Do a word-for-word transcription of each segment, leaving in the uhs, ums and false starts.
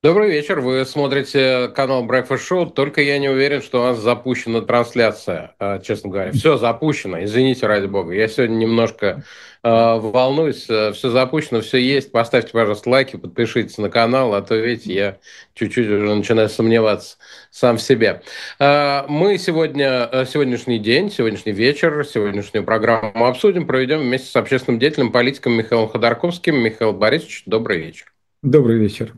Добрый вечер. Вы смотрите канал Breakfast Show. Только я не уверен, что у нас запущена трансляция, э, честно говоря. Все запущено. Извините, ради бога. Я сегодня немножко э, волнуюсь. Все запущено, все есть. Поставьте, пожалуйста, лайки, подпишитесь на канал, а то, видите, я чуть-чуть уже начинаю сомневаться сам в себе. Э, Мы сегодня, э, сегодняшний день, сегодняшний вечер, сегодняшнюю программу обсудим, проведем вместе с общественным деятелем, политиком Михаилом Ходорковским. Михаил Борисович, добрый вечер. Добрый вечер.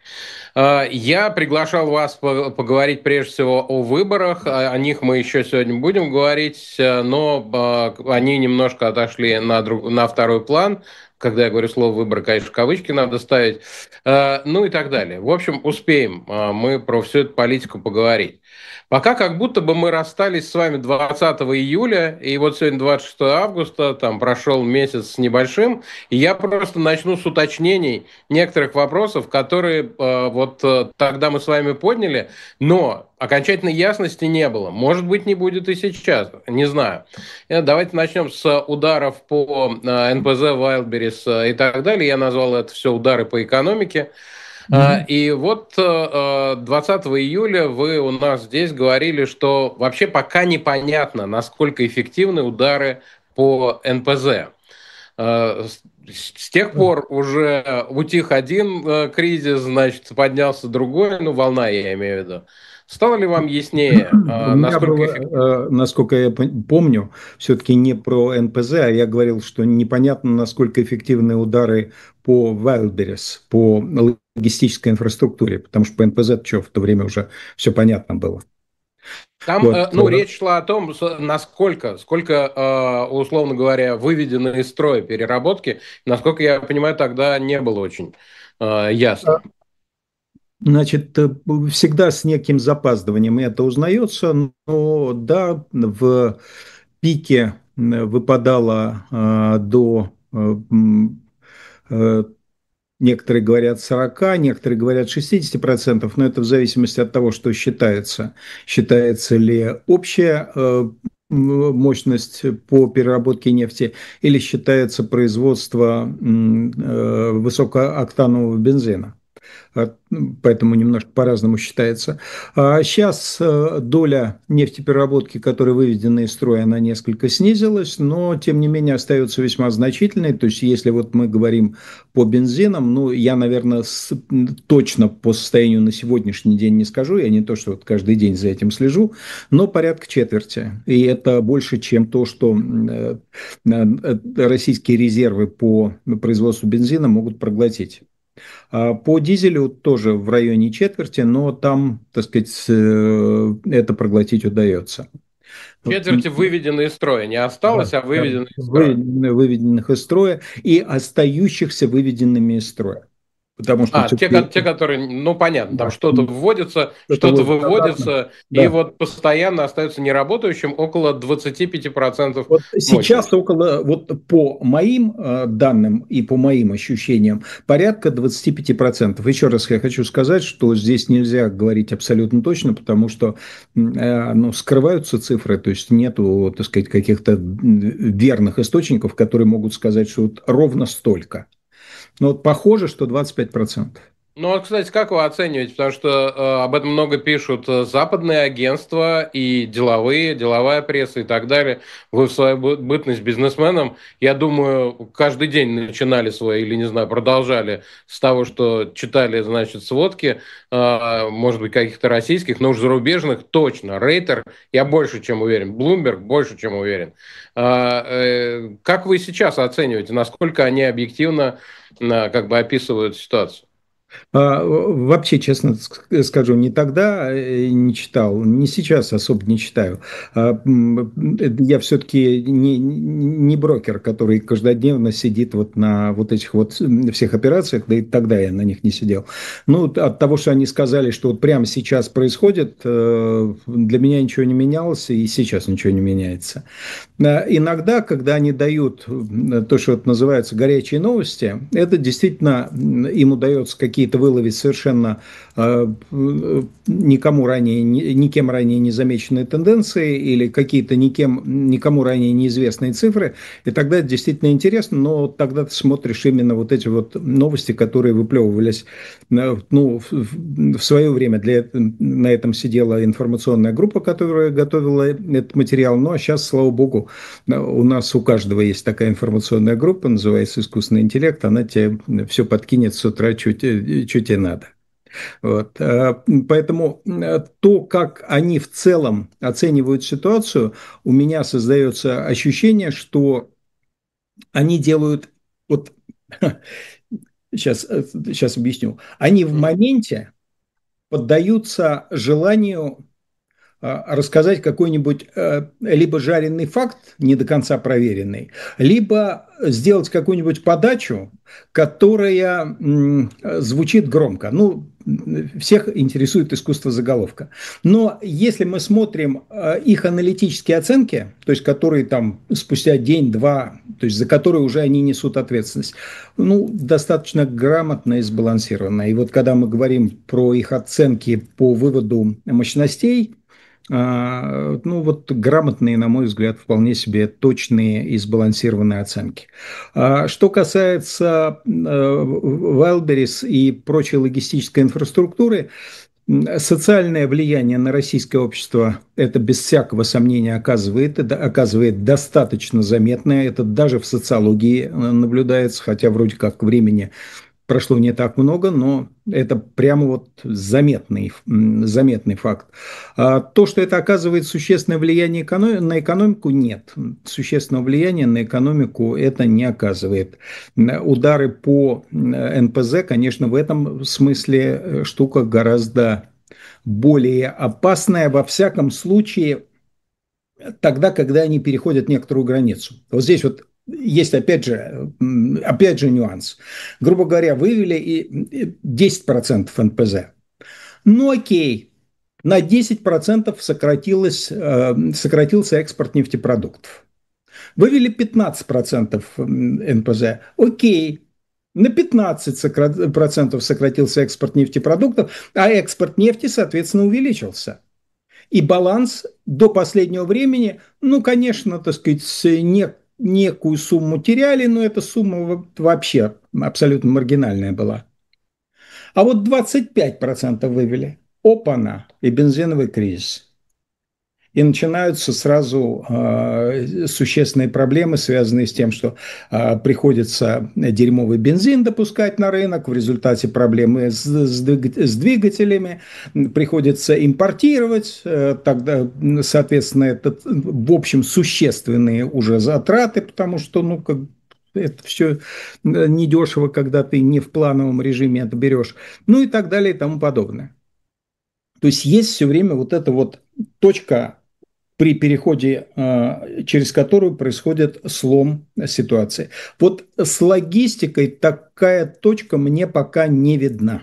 А, Я приглашал вас по- поговорить прежде всего о выборах. О о них мы еще сегодня будем говорить, э, но а, они немножко отошли на, друг- на второй план. Когда я говорю слово «выбор», конечно, кавычки надо ставить. Э, Ну и так далее. В общем, успеем а, мы про всю эту политику поговорить. Пока как будто бы мы расстались с вами двадцатого июля, и вот сегодня двадцать шестое августа, там прошел месяц с небольшим, и я просто начну с уточнений некоторых вопросов, которые э, вот э, тогда мы с вами подняли, но окончательной ясности не было. Может быть, не будет и сейчас, не знаю. Э, Давайте начнем с ударов по э, эн пэ зэ, Wildberries э, и так далее. Я назвал это все удары по экономике. А, Мгм. И вот э, двадцатого июля вы у нас здесь говорили, что вообще пока непонятно, насколько эффективны удары по эн пэ зэ. Э, С с тех пор уже утих один э, кризис, значит, поднялся другой, ну, волна, я имею в виду. Стало ли вам яснее, У э, меня насколько эффективно? было, э, насколько я пон- помню, все-таки не про эн пэ зэ, а я говорил, что непонятно, насколько эффективны удары по Wildberries, по логистической инфраструктуре, потому что по эн пэ зэ что, в то время уже все понятно было. Там, Вот. э, ну, речь шла о том, с- насколько, сколько, э, условно говоря, выведено из строя переработки. Насколько я понимаю, тогда не было очень э, ясно. Значит, э, всегда с неким запаздыванием это узнается, но да, в пике э, выпадало э, до э, м, э, некоторые говорят сорока, некоторые говорят шестьдесят процентов, но это в зависимости от того, что считается. Считается ли общая э, мощность по переработке нефти или считается производство м, э, высокооктанового бензина. А, ну, Поэтому немножко по-разному считается. А сейчас э, доля нефтепереработки, которая выведена из строя, она несколько снизилась, но тем не менее остается весьма значительной. То есть если вот мы говорим по бензинам, ну я, наверное, с- точно по состоянию на сегодняшний день не скажу, я не то, что вот каждый день за этим слежу, но порядка четверти. И это больше, чем то, что э, э, российские резервы по производству бензина могут проглотить. А по дизелю тоже в районе четверти, но там, так сказать, э, это проглотить удается. Вот, м, Четверти выведены из строя. Не да, осталось, а да, выведены из строя. выведенных, выведенных из строя и остающихся выведенными из строя. Потому что А, те, все-таки ко- те, которые, ну, понятно, там да, что-то вводится, это что-то вот обратно. выводится, и Да. вот постоянно остается неработающим около двадцати пяти процентов Вот сейчас мощности. около, вот по моим э, данным и по моим ощущениям, порядка двадцати пяти процентов. Еще раз я хочу сказать, что здесь нельзя говорить абсолютно точно, потому что м, э, ну, скрываются цифры, то есть нету, так сказать, каких-то м, верных источников, которые могут сказать, что вот ровно столько. Но вот похоже, что двадцать пять процентов. Ну, вот, кстати, как вы оцениваете? Потому что э, об этом много пишут э, западные агентства и деловые, деловая пресса и так далее. Вы в свою бы- бытность бизнесменом, я думаю, каждый день начинали свои, или, не знаю, продолжали с того, что читали, значит, сводки, э, может быть, каких-то российских, но уж зарубежных точно. Рейтер, я больше чем уверен. Bloomberg больше чем уверен. А, э, как вы сейчас оцениваете, насколько они объективно э, как бы описывают ситуацию? А, вообще, честно ск- скажу, не тогда э, не читал, не сейчас особо не читаю. А, м, э, Я все-таки не, не брокер, который каждодневно сидит вот на вот этих вот м, всех операциях, да и тогда я на них не сидел. Ну, вот от того, что они сказали, что вот прямо сейчас происходит, э, для меня ничего не менялось, и сейчас ничего не меняется. Э, Иногда, когда они дают м, то, что вот называется горячие новости, это действительно м, им удается какие-то какие-то выловить совершенно э, никому ранее, никем ранее не замеченные тенденции или какие-то никем, никому ранее неизвестные цифры, и тогда это действительно интересно, но тогда ты смотришь именно вот эти вот новости, которые выплевывались, ну, в, в свое время для, на этом сидела информационная группа, которая готовила этот материал, ну а сейчас, слава богу, у нас у каждого есть такая информационная группа, называется «Искусственный интеллект», она тебе все подкинет с утра, что тебе надо. Вот. Поэтому то, как они в целом оценивают ситуацию, у меня создается ощущение, что они делают, вот сейчас, сейчас объясню, они в моменте поддаются желанию рассказать какой-нибудь либо жареный факт, не до конца проверенный, либо сделать какую-нибудь подачу, которая звучит громко. Ну, всех интересует искусство заголовка. Но если мы смотрим их аналитические оценки, то есть которые там спустя день-два, то есть за которые уже они несут ответственность, ну, достаточно грамотно и сбалансированно. И вот когда мы говорим про их оценки по выводу мощностей, ну вот грамотные, на мой взгляд, вполне себе точные и сбалансированные оценки. Что касается Wildberries и прочей логистической инфраструктуры, социальное влияние на российское общество это без всякого сомнения оказывает, это оказывает достаточно заметное, это даже в социологии наблюдается, хотя вроде как времени прошло не так много, но это прямо вот заметный, заметный факт. А то, что это оказывает существенное влияние на экономику, нет. Существенного влияния на экономику это не оказывает. Удары по эн пэ зэ, конечно, в этом смысле штука гораздо более опасная, во всяком случае, тогда, когда они переходят некоторую границу. Вот здесь вот есть, опять же, опять же нюанс. Грубо говоря, вывели и десять процентов эн пэ зэ. Ну окей, на десять процентов сократилось, сократился экспорт нефтепродуктов. Вывели пятнадцать процентов эн пэ зэ. Окей, на пятнадцать процентов сократился экспорт нефтепродуктов, а экспорт нефти, соответственно, увеличился. И баланс до последнего времени, ну, конечно, так сказать, не, некую сумму теряли, но эта сумма вообще абсолютно маргинальная была. А вот двадцать пять процентов вывели. Опа-на, и бензиновый кризис. И начинаются сразу э, существенные проблемы, связанные с тем, что э, приходится дерьмовый бензин допускать на рынок, в результате проблемы с, с, с двигателями, приходится импортировать, э, тогда, соответственно, это, в общем, существенные уже затраты, потому что, ну, как это все недешево, когда ты не в плановом режиме это берешь, ну и так далее и тому подобное. То есть есть все время вот эта вот точка при переходе, через которую происходит слом ситуации. Вот с логистикой такая точка мне пока не видна.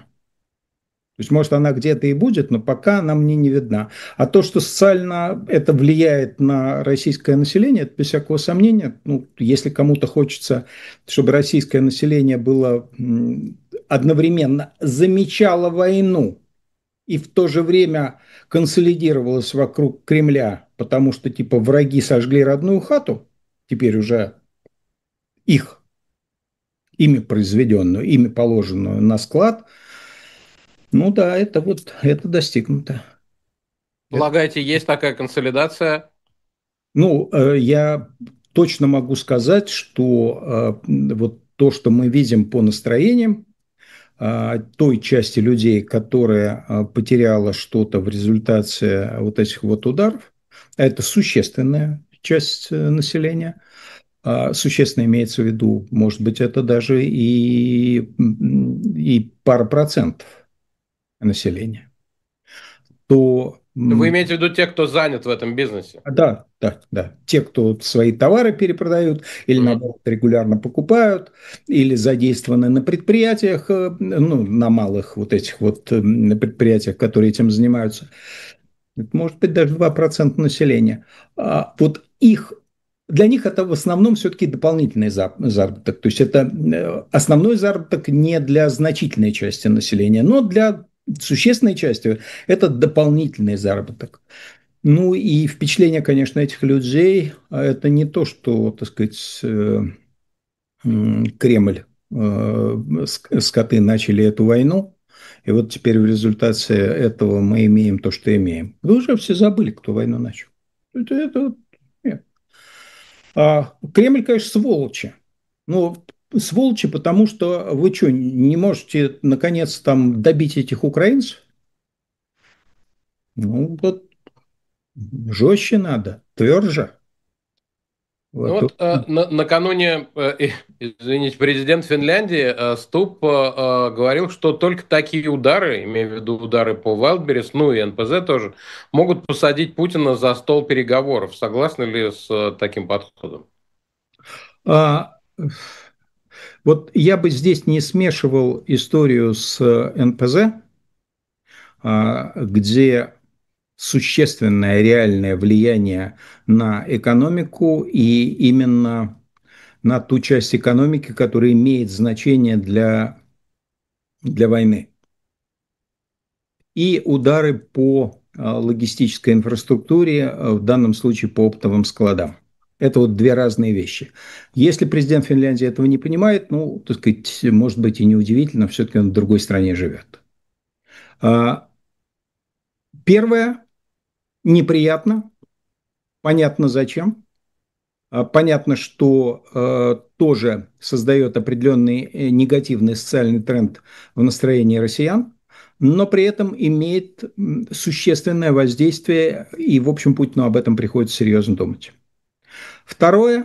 То есть, может, она где-то и будет, но пока она мне не видна. А то, что социально это влияет на российское население, это без всякого сомнения. Ну, если кому-то хочется, чтобы российское население было одновременно замечало войну, и в то же время консолидировалась вокруг Кремля, потому что типа враги сожгли родную хату, теперь уже их, ими произведенную, ими положенную на склад, ну да, это вот, это достигнуто. Полагаете, есть такая консолидация? Ну, я точно могу сказать, что вот то, что мы видим по настроениям, той части людей, которая потеряла что-то в результате вот этих вот ударов, это существенная часть населения, существенно имеется в виду, может быть, это даже и, и пара процентов населения, то... Вы имеете в виду тех, кто занят в этом бизнесе? Да, да, да. Те, кто свои товары перепродают или, наоборот, регулярно покупают, или задействованы на предприятиях, ну, на малых вот этих вот предприятиях, которые этим занимаются. Может быть, даже два процента населения. А вот их для них это в основном все-таки дополнительный заработок. То есть это э, основной заработок не для значительной части населения, но для существенной части это дополнительный заработок. Ну и впечатление, конечно, этих людей, а это не то, что, так сказать, э, Кремль, э, скоты начали эту войну, и вот теперь в результате этого мы имеем то, что имеем. Вы уже все забыли, кто войну начал. Это, это, нет. А Кремль, конечно, сволочи. Ну, сволочи, потому что вы что, не можете, наконец, там добить этих украинцев? Ну, вот жестче надо, тверже. Ну Вот. вот э, на- накануне, э, извините, президент Финляндии э, Ступ э, э, говорил, что только такие удары, имея в виду удары по Вайлдберрис, ну и эн пэ зэ тоже, могут посадить Путина за стол переговоров. Согласны ли с э, таким подходом? А, вот я бы здесь не смешивал историю с эн пэ зэ, а, где существенное реальное влияние на экономику и именно на ту часть экономики, которая имеет значение для, для войны. И удары по а, логистической инфраструктуре, а, в данном случае по оптовым складам. Это вот две разные вещи. Если президент Финляндии этого не понимает, ну, так сказать, может быть и неудивительно, все-таки он в другой стране живет. А, Первое, неприятно, понятно зачем. А, Понятно, что э, тоже создает определенный э, негативный социальный тренд в настроении россиян, но при этом имеет м, существенное воздействие, и, в общем, Путину об этом приходится серьезно думать. Второе,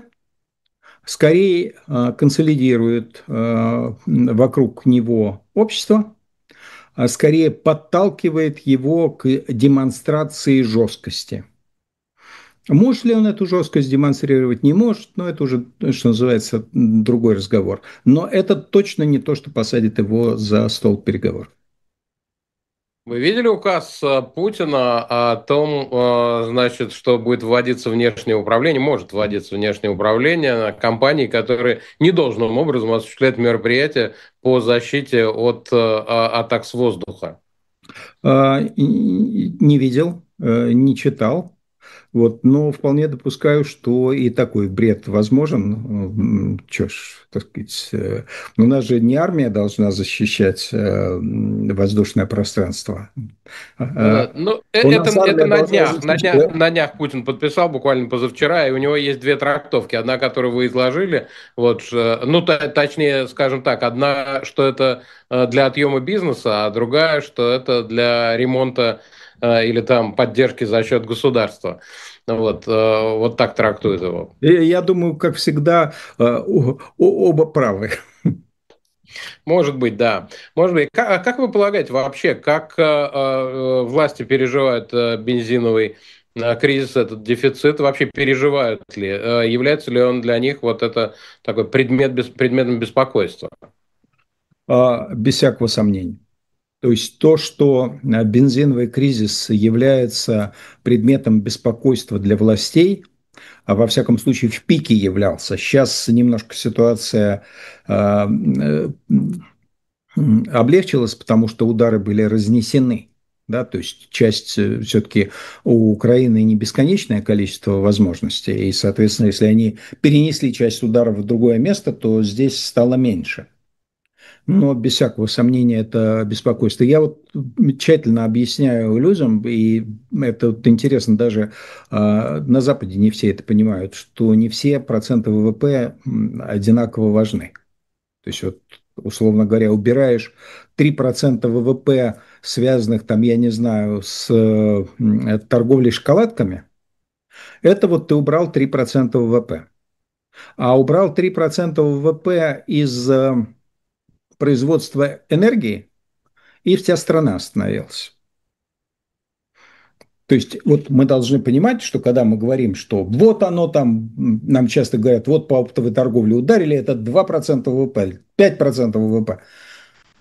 скорее э, консолидирует э, вокруг него общество, а скорее подталкивает его к демонстрации жесткости. Может ли он эту жесткость демонстрировать? Не может, но это уже, что называется, другой разговор. Но это точно не то, что посадит его за стол переговоров. Вы видели указ э, Путина о том, э, значит, что будет вводиться внешнее управление, может вводиться внешнее управление на компании, которые недолжным образом осуществляют мероприятия по защите от э, а- атак с воздуха? А, Не видел, э, не читал. Вот, но вполне допускаю, что и такой бред возможен. Че ж, так сказать, э, у нас же не армия должна защищать э, воздушное пространство. Ну А, да, ну э- У это, нас это армия на должна днях, на днях, защищать. на днях Путин подписал буквально позавчера, и у него есть две трактовки. Одна, которую вы изложили, вот, э, ну т- точнее, скажем так, одна, что это э, для отъема бизнеса, а другая, что это для ремонта э, или там поддержки за счет государства. Вот, э, вот так трактует его. И я думаю, как всегда, э, о- о- оба правы. Может быть, да. Может быть. Как, а как вы полагаете вообще, как э, э, власти переживают э, бензиновый э, кризис, этот дефицит, вообще переживают ли? Э, является ли он для них вот это такой предмет без, предметом беспокойства? А, без всякого сомнения. То есть то, что а, бензиновый кризис является предметом беспокойства для властей, а во всяком случае в пике являлся. Сейчас немножко ситуация а, э, облегчилась, потому что удары были разнесены. Да, то есть часть э, все-таки у Украины не бесконечное количество возможностей, и, соответственно, если они перенесли часть ударов в другое место, то здесь стало меньше. Но без всякого сомнения это беспокойство. Я вот тщательно объясняю людям, и это вот интересно, даже а, на Западе не все это понимают, что не все проценты вэ вэ пэ одинаково важны. То есть вот, условно говоря, убираешь три процента вэ вэ пэ, связанных там, я не знаю, с э, торговлей шоколадками, это вот ты убрал три процента вэ вэ пэ. А убрал три процента вэ вэ пэ из э, производства энергии, и вся страна остановилась. То есть вот мы должны понимать, что когда мы говорим, что вот оно там, нам часто говорят, вот по оптовой торговле ударили, это два процента вэ вэ пэ, пять процентов вэ вэ пэ.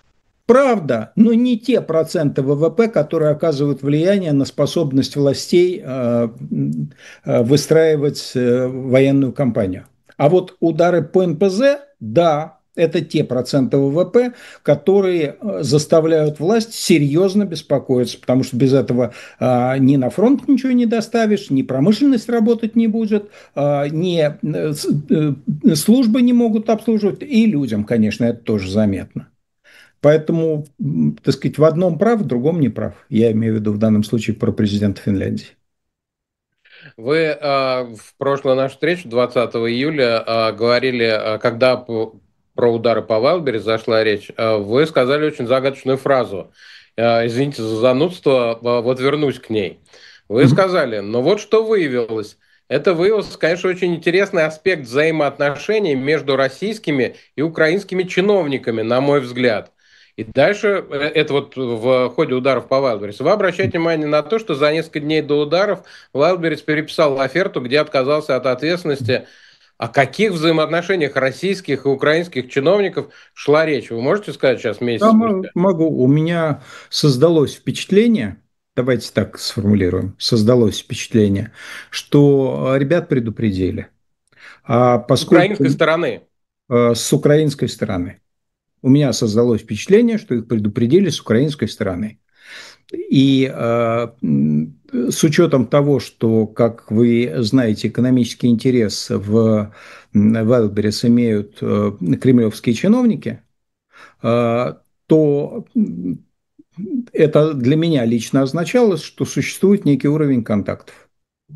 Правда, но не те проценты вэ вэ пэ, которые оказывают влияние на способность властей э, э, выстраивать э, военную кампанию. А вот удары по эн пэ зэ, да, это те проценты вэ вэ пэ, которые э, заставляют власть серьезно беспокоиться, потому что без этого э, ни на фронт ничего не доставишь, ни промышленность работать не будет, э, ни э, э, службы не могут обслуживать, и людям, конечно, это тоже заметно. Поэтому, так сказать, в одном прав, в другом не прав. Я имею в виду в данном случае про президента Финляндии. Вы э, в прошлую нашу встречу двадцатого июля э, говорили, э, когда по- про удары по Вайлдберри зашла речь, э, вы сказали очень загадочную фразу. Э, извините за занудство, э, вот вернусь к ней. Вы Мгм. сказали, но вот что выявилось. Это выявился, конечно, очень интересный аспект взаимоотношений между российскими и украинскими чиновниками, на мой взгляд. И дальше, э, это вот в ходе ударов по Вайлдберрис, вы обращаете внимание на то, что за несколько дней до ударов Вайлдберрис переписал оферту, где отказался от ответственности. О каких взаимоотношениях российских и украинских чиновников шла речь? Вы можете сказать сейчас месяц Да, мо- спустя? могу. У меня создалось впечатление, давайте так сформулируем, создалось впечатление, что ребят предупредили. А С украинской поскольку стороны. э, с украинской стороны, у меня создалось впечатление, что их предупредили с украинской стороны. И э, с учетом того, что, как вы знаете, экономический интерес в Wildberries имеют э, кремлевские чиновники, э, то это для меня лично означало, что существует некий уровень контактов.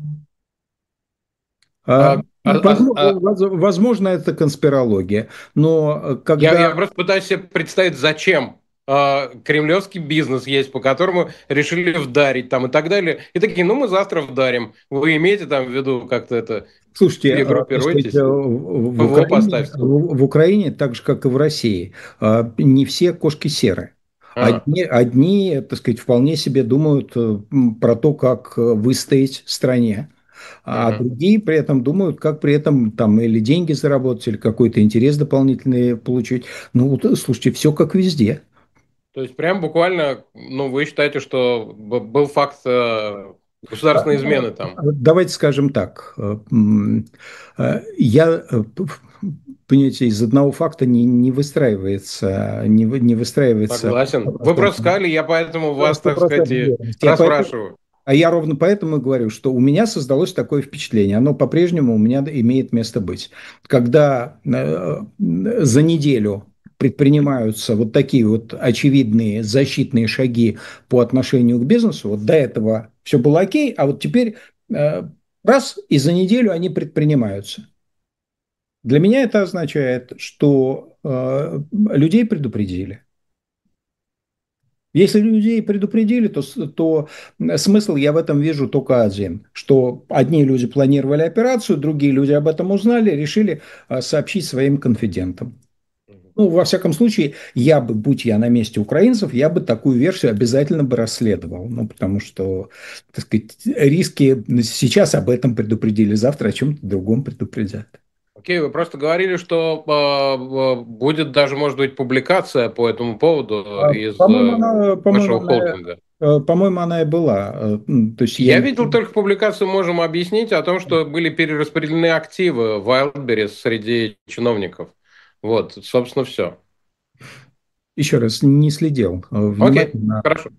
А, А, а, а, а, Возможно, возможно, это конспирология, но я, когда... я просто пытаюсь себе представить, зачем а, кремлевский бизнес есть, по которому решили вдарить там и так далее. И такие, ну мы завтра вдарим. Вы имеете там в виду как-то это, Слушайте, а, так сказать, перегруппируйтесь, в ПВО Украине, поставьте. в в Украине, так же, как и в России, а, не все кошки серы. А, Одни, одни, так сказать, вполне себе думают э, м, про то, как э, выстоять в стране, а мгм. другие при этом думают, как при этом там или деньги заработать, или какой-то интерес дополнительный получить. Ну, вот, слушайте, все как везде. То есть прям буквально, ну, вы считаете, что б- был факт э, А, государственной измены там? Давайте скажем так. э, м, э, Я, э, п- понимаете, из одного факта не, не выстраивается, не, вы- не выстраивается Согласен. Вы просто сказали, я поэтому вас, так сказать, стопроцентная и уверенность. Я поэтому, расспрашиваю. а я ровно поэтому и говорю, что у меня создалось такое впечатление. Оно по-прежнему у меня имеет место быть. Когда э, за неделю предпринимаются вот такие вот очевидные защитные шаги по отношению к бизнесу, вот до этого все было окей, а вот теперь э, раз, и за неделю они предпринимаются. Для меня это означает, что э, людей предупредили. Если людей предупредили, то, с- то смысл я в этом вижу только один, что одни люди планировали операцию, другие люди об этом узнали, решили а, сообщить своим конфидентам. Ну, во всяком случае, я бы, будь я на месте украинцев, я бы такую версию обязательно бы расследовал. Ну, потому что, так сказать, риски сейчас об этом предупредили, завтра о чем-то другом предупредят. Окей, вы просто говорили, что э, э, будет даже, может быть, публикация по этому поводу А, из По-моему, э, она, по-моему, вашего она, холдинга. э, по-моему, она и была. Э, м, То есть я Я не... видел только публикацию, можем объяснить, о том, что были перераспределены активы в Wildberries среди чиновников. Вот, собственно, все. Еще раз, не следил э, Окей, внимательно. хорошо.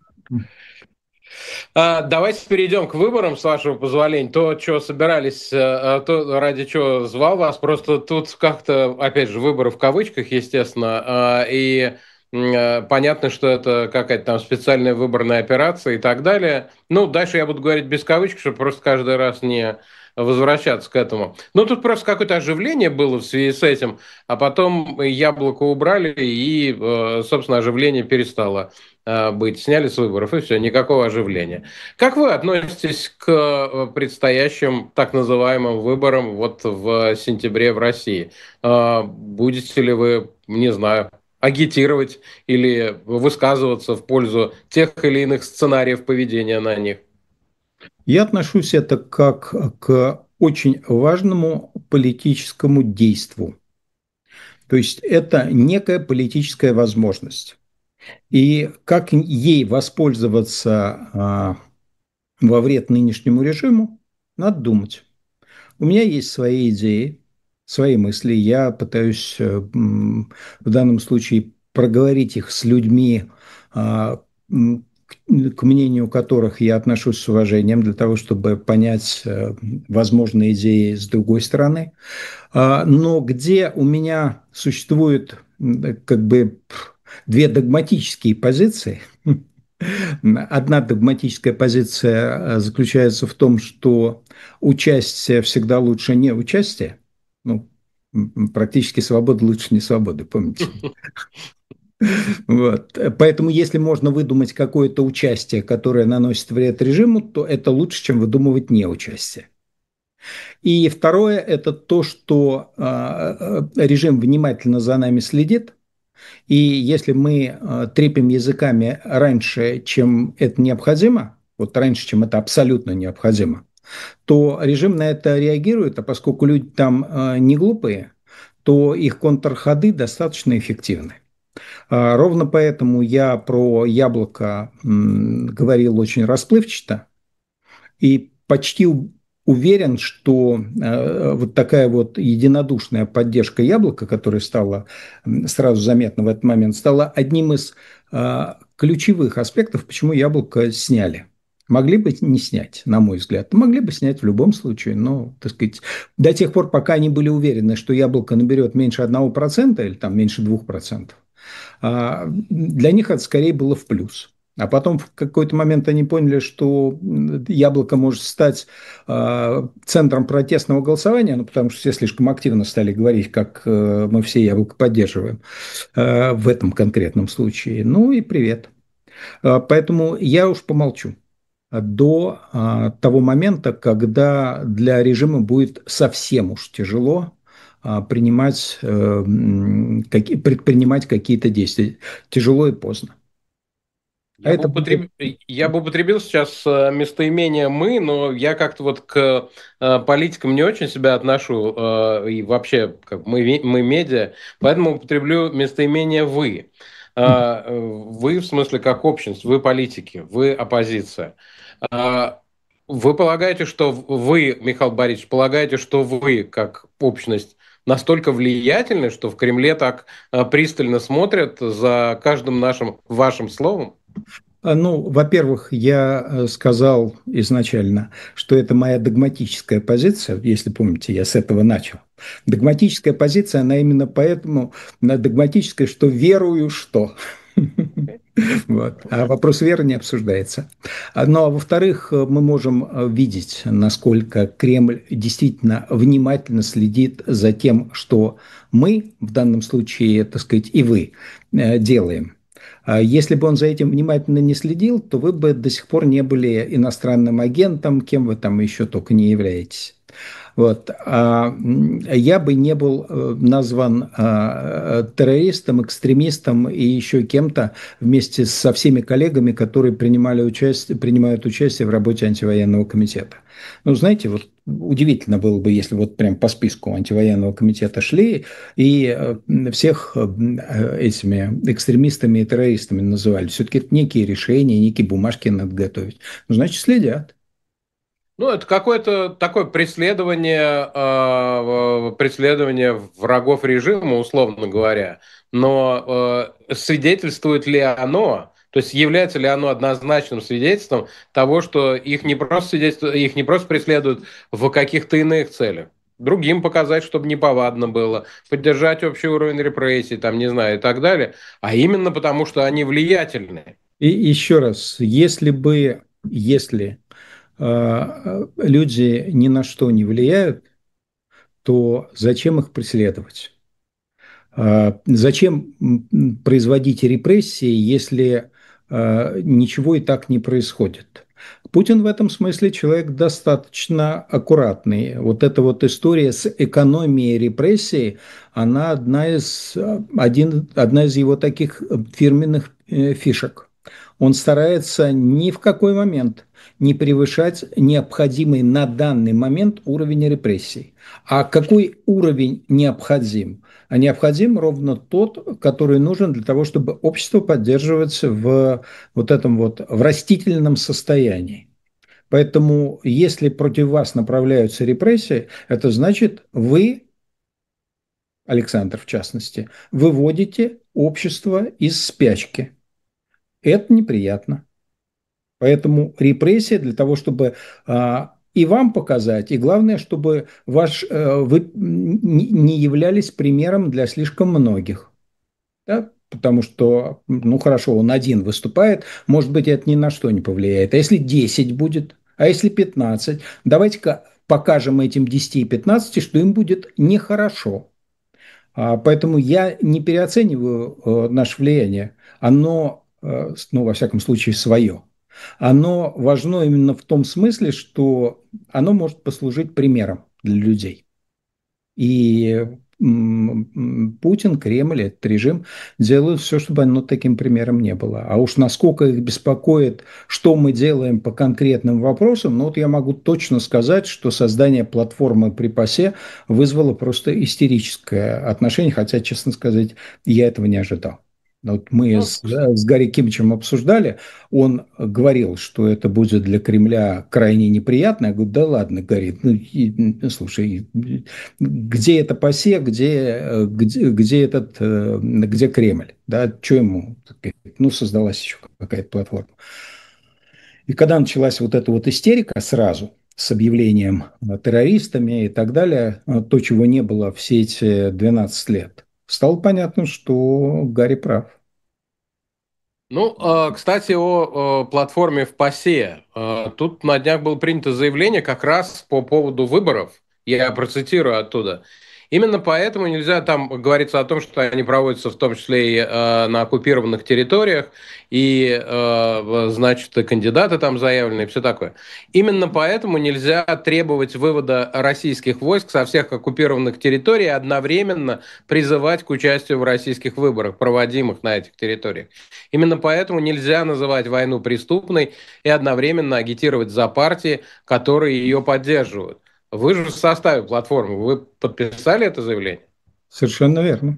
А, давайте перейдем к выборам, с вашего позволения. То, что собирались, э, э, то, ради чего звал вас, просто тут как-то, опять же, выборы в кавычках, естественно, а, и м, э, понятно, что это какая-то там специальная выборная операция и так далее. Ну, дальше я буду говорить без кавычек, чтобы просто каждый раз не возвращаться к этому. Ну, тут просто какое-то оживление было в связи с этим, а потом яблоко убрали, и, э, собственно, оживление перестало э, быть. Сняли с выборов, и все, никакого оживления. Как вы относитесь к э, предстоящим так называемым выборам вот в сентябре в России? Э, Будете ли вы, не знаю, агитировать или высказываться в пользу тех или иных сценариев поведения на них? Я отношусь это как к очень важному политическому действу. То есть это некая политическая возможность. И как ей воспользоваться а, во вред нынешнему режиму, надо думать. У меня есть свои идеи, свои мысли. Я пытаюсь э, м, в данном случае проговорить их с людьми, а, м, к к мнению которых я отношусь с уважением, для того, чтобы понять э, возможные идеи с другой стороны. А, Но где у меня существует м, как бы пф, две догматические позиции. Одна догматическая позиция э, заключается в том, что участие всегда лучше не участия. Ну, м, практически свобода лучше не свободы, помните? Вот. Поэтому, если можно выдумать какое-то участие, которое наносит вред режиму, то это лучше, чем выдумывать неучастие. И второе – это то, что э, э, режим внимательно за нами следит, и если мы э, трепим языками раньше, чем это необходимо, вот раньше, чем это абсолютно необходимо, то режим на это реагирует, а поскольку люди там э, не глупые, то их контрходы достаточно эффективны. А, ровно поэтому я про яблоко м, говорил очень расплывчато, и почти уверен, что э, вот такая вот единодушная поддержка яблока, которая стала сразу заметна в этот момент, стала одним из э, ключевых аспектов, почему яблоко сняли. Могли бы не снять, на мой взгляд. Могли бы снять в любом случае, но, так сказать, до тех пор, пока они были уверены, что яблоко наберет меньше одного процента или там меньше двух процентов, а, для них это скорее было в плюс. А потом в какой-то момент они поняли, что яблоко может стать э, центром протестного голосования, ну, потому что все слишком активно стали говорить, как э, мы все яблоко поддерживаем э, в этом конкретном случае. Ну и привет. Э, поэтому я уж помолчу до э, того момента, когда для режима будет совсем уж тяжело э, принимать, э, м, каки- предпринимать какие-то действия. Тяжело и поздно. А Я бы это будет. употреб... я бы употребил сейчас э, местоимение «мы», но я как-то вот к э, политикам не очень себя отношу, э, и вообще как мы, ви- мы медиа, поэтому употреблю местоимение «вы». Э, э, Вы в смысле как общность, вы политики, вы оппозиция. Э, Вы полагаете, что вы, Михаил Борисович, полагаете, что вы как общность настолько влиятельны, что в Кремле так э, пристально смотрят за каждым нашим вашим словом? А, Ну, во-первых, я э, сказал изначально, что это моя догматическая позиция. Если помните, я с этого начал. Догматическая позиция, она именно поэтому она догматическая, что верую, что. Вот. А вопрос веры не обсуждается. А, Ну, а во-вторых, э, мы можем э, видеть, насколько Кремль действительно внимательно следит за тем, что мы, в данном случае, так сказать, и вы, э, делаем. А Если бы он за этим внимательно не следил, то вы бы до сих пор не были иностранным агентом, кем вы там еще только не являетесь. Вот. А я бы не был э, назван а, террористом, экстремистом и еще кем-то вместе со всеми коллегами, которые принимали участие, принимают участие в работе антивоенного комитета. Ну, знаете, вот удивительно было бы, если вот прям по списку антивоенного комитета шли и э, всех э, этими экстремистами и террористами называли. Все-таки это некие решения, некие бумажки надо готовить. Ну, значит, следят. Ну, это какое-то такое преследование, э, преследование врагов режима, условно говоря. Но э, свидетельствует ли оно, то есть является ли оно однозначным свидетельством того, что их не просто свидетельствуют, их не просто преследуют в каких-то иных целях? Другим показать, чтобы неповадно было, поддержать общий уровень репрессий, там, не знаю, и так далее, а именно потому, что они влиятельны. И еще раз, если бы, если э, люди ни на что не влияют, то зачем их преследовать? А, Зачем производить репрессии, если а, ничего и так не происходит? Путин в этом смысле человек достаточно аккуратный. Вот эта вот история с экономией репрессий, она одна из, а, один, одна из его таких фирменных э, фишек. Он старается ни в какой момент не превышать необходимый на данный момент уровень репрессий. А какой уровень необходим? а необходим ровно тот, который нужен для того, чтобы общество поддерживать в вот этом вот в растительном состоянии. Поэтому, если против вас направляются репрессии, это значит, вы, Александр в частности, выводите общество из спячки. Это неприятно. Поэтому репрессия для того, чтобы а, и вам показать, и главное, чтобы ваш, а, вы не являлись примером для слишком многих. Да? Потому что, ну хорошо, он один выступает, может быть, это ни на что не повлияет. А если десять будет, а если пятнадцать, давайте-ка покажем этим десяти и пятнадцати, что им будет нехорошо. А, Поэтому я не переоцениваю э, наше влияние. Оно, э, ну, во всяком случае, свое. Оно важно именно в том смысле, что оно может послужить примером для людей. И м, Путин, Кремль, этот режим делают все, чтобы оно таким примером не было. А уж насколько их беспокоит, что мы делаем по конкретным вопросам, ну вот я могу точно сказать, что создание платформы при ПАСЕ вызвало просто истерическое отношение, хотя, честно сказать, я этого не ожидал. Вот мы Ну, с, с Гарри Кимовичем обсуждали, он говорил, что это будет для Кремля крайне неприятно. Я говорю, да ладно, Гарри, ну, и, ну, слушай, где это ПАСЕ, где, где, где этот, э, где Кремль, да, что ему, ну, создалась еще какая-то платформа. И когда началась вот эта вот истерика сразу с объявлением террористами и так далее, то, чего не было все эти двенадцать лет, стало понятно, что Гарри прав. Ну, э, кстати, о, э, платформе в ПАСЕ. Э, Тут на днях было принято заявление как раз по поводу выборов. Я процитирую оттуда. Именно поэтому нельзя там говориться о том, что они проводятся в том числе и э, на оккупированных территориях, и, э, значит, и кандидаты там заявлены, и все такое. Именно поэтому нельзя требовать вывода российских войск со всех оккупированных территорий и одновременно призывать к участию в российских выборах, проводимых на этих территориях. Именно поэтому нельзя называть войну преступной и одновременно агитировать за партии, которые ее поддерживают. Вы же в составе платформы, вы подписали это заявление? Совершенно верно.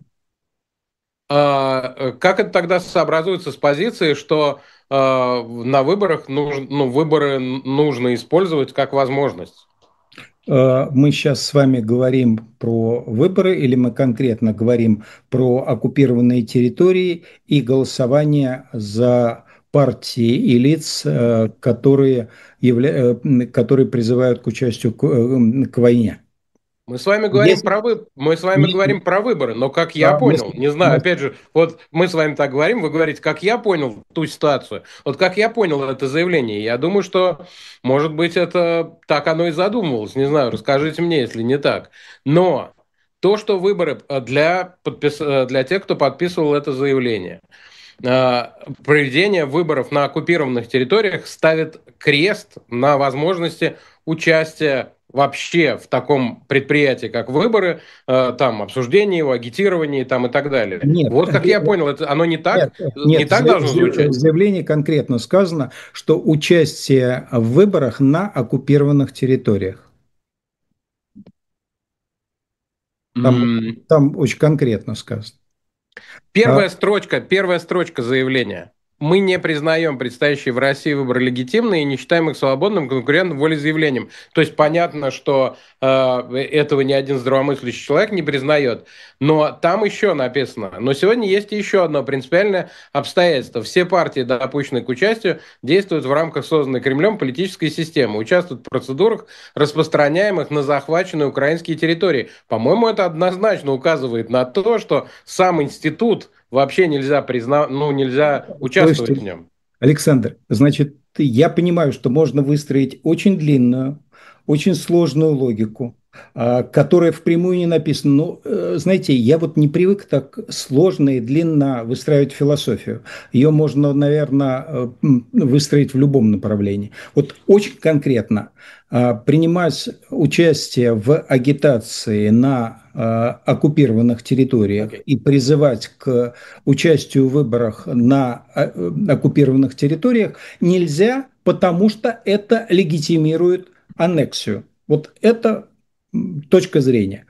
А, э, как это тогда сообразуется с позицией, что а, на выборах нуж, ну, выборы нужно использовать как возможность? Э, Мы сейчас с вами говорим про выборы или мы конкретно говорим про оккупированные территории и голосование за партии и лиц, э, которые, явля... э, которые призывают к участию к, э, к войне? Мы с вами говорим Если, про вы... мы с вами не- говорим про выборы, но как я а, понял, если- не знаю, опять же, вот мы с вами так говорим, вы говорите, как я понял ту ситуацию, вот как я понял это заявление, я думаю, что, может быть, это так оно и задумывалось, не знаю, расскажите мне, если не так. Но то, что выборы э, для, подпис... э, для тех, кто подписывал это заявление, э, проведение выборов на оккупированных территориях ставит крест на возможности участия вообще в таком предприятии, как выборы, э, там обсуждение его, агитирование там и так далее. нет, Вот как я понял, это оно не так, нет, не нет, в так за- в должно за- в звучать. заявлении конкретно сказано, что участие в выборах на оккупированных территориях. Там, М, там очень конкретно сказано. А, Первая строчка, первая строчка заявления. Мы не признаем предстоящие в России выборы легитимные и не считаем их свободным конкурентным волеизъявлением. То есть понятно, что э, этого ни один здравомыслящий человек не признает. Но там еще написано. Но сегодня есть еще одно принципиальное обстоятельство. Все партии, допущенные к участию, действуют в рамках созданной Кремлем политической системы, участвуют в процедурах, распространяемых на захваченные украинские территории. По-моему, это однозначно указывает на то, что сам институт вообще нельзя признать, ну, нельзя то есть, участвовать в нем. Александр, значит, я понимаю, что можно выстроить очень длинную, очень сложную логику, а, которая впрямую не написана. Но, э, знаете, я вот не привык так сложно и длинно выстраивать философию. Ее можно, наверное, э, м, выстроить в любом направлении. Вот очень конкретно а, принимать участие в агитации на а, оккупированных территориях Окей. и призывать к участию в выборах на а, э, оккупированных территориях нельзя, потому что это легитимирует аннексию. Вот это м, точка зрения.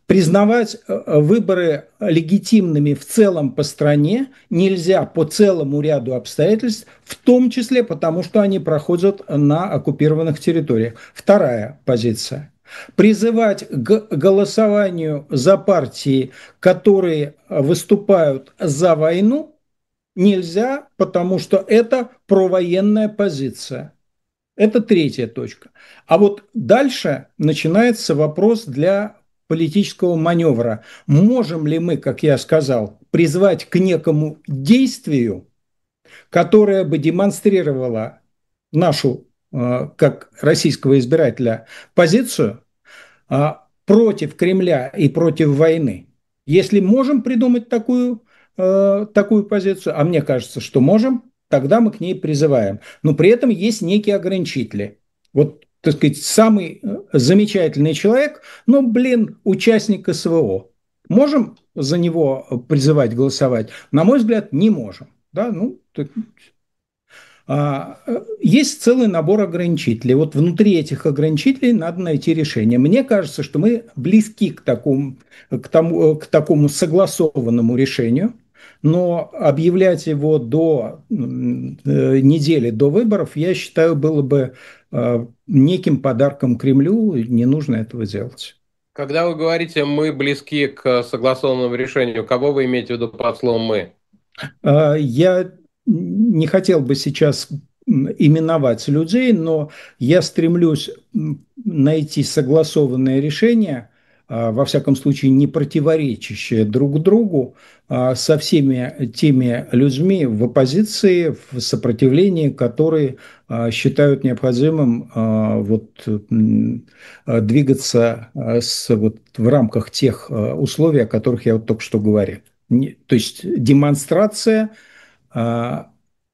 Признавать э, выборы легитимными в целом по стране нельзя по целому ряду обстоятельств, в том числе потому, что они проходят на оккупированных территориях. Вторая позиция. Призывать к голосованию за партии, которые выступают за войну, нельзя, потому что это провоенная позиция. Это третья точка. А вот дальше начинается вопрос для политического маневра. Можем ли мы, как я сказал, призвать к некому действию, которое бы демонстрировало нашу, э, как российского избирателя, позицию а, против Кремля и против войны? Если можем придумать такую, э, такую позицию, а мне кажется, что можем, тогда мы к ней призываем. Но при этом есть некие ограничители. Вот, так сказать, самый э, замечательный человек, ну, блин, участник СВО. Можем за него призывать голосовать? На мой взгляд, не можем. Да, ну, так, а, есть целый набор ограничителей. Вот внутри этих ограничителей надо найти решение. Мне кажется, что мы близки к такому, к тому, к такому согласованному решению, но объявлять его до э, недели до выборов, я считаю, было бы э, неким подарком Кремлю, не нужно этого делать. Когда вы говорите «мы близки к согласованному решению», кого вы имеете в виду под словом «мы»? А, Я не хотел бы сейчас именовать людей, но я стремлюсь найти согласованное решение, а, во всяком случае не противоречащее друг другу, а, со всеми теми людьми в оппозиции, в сопротивлении, которые а, считают необходимым а, вот, м, а, двигаться а, с, вот, в рамках тех а, условий, о которых я вот только что говорил. Не- То есть демонстрация а,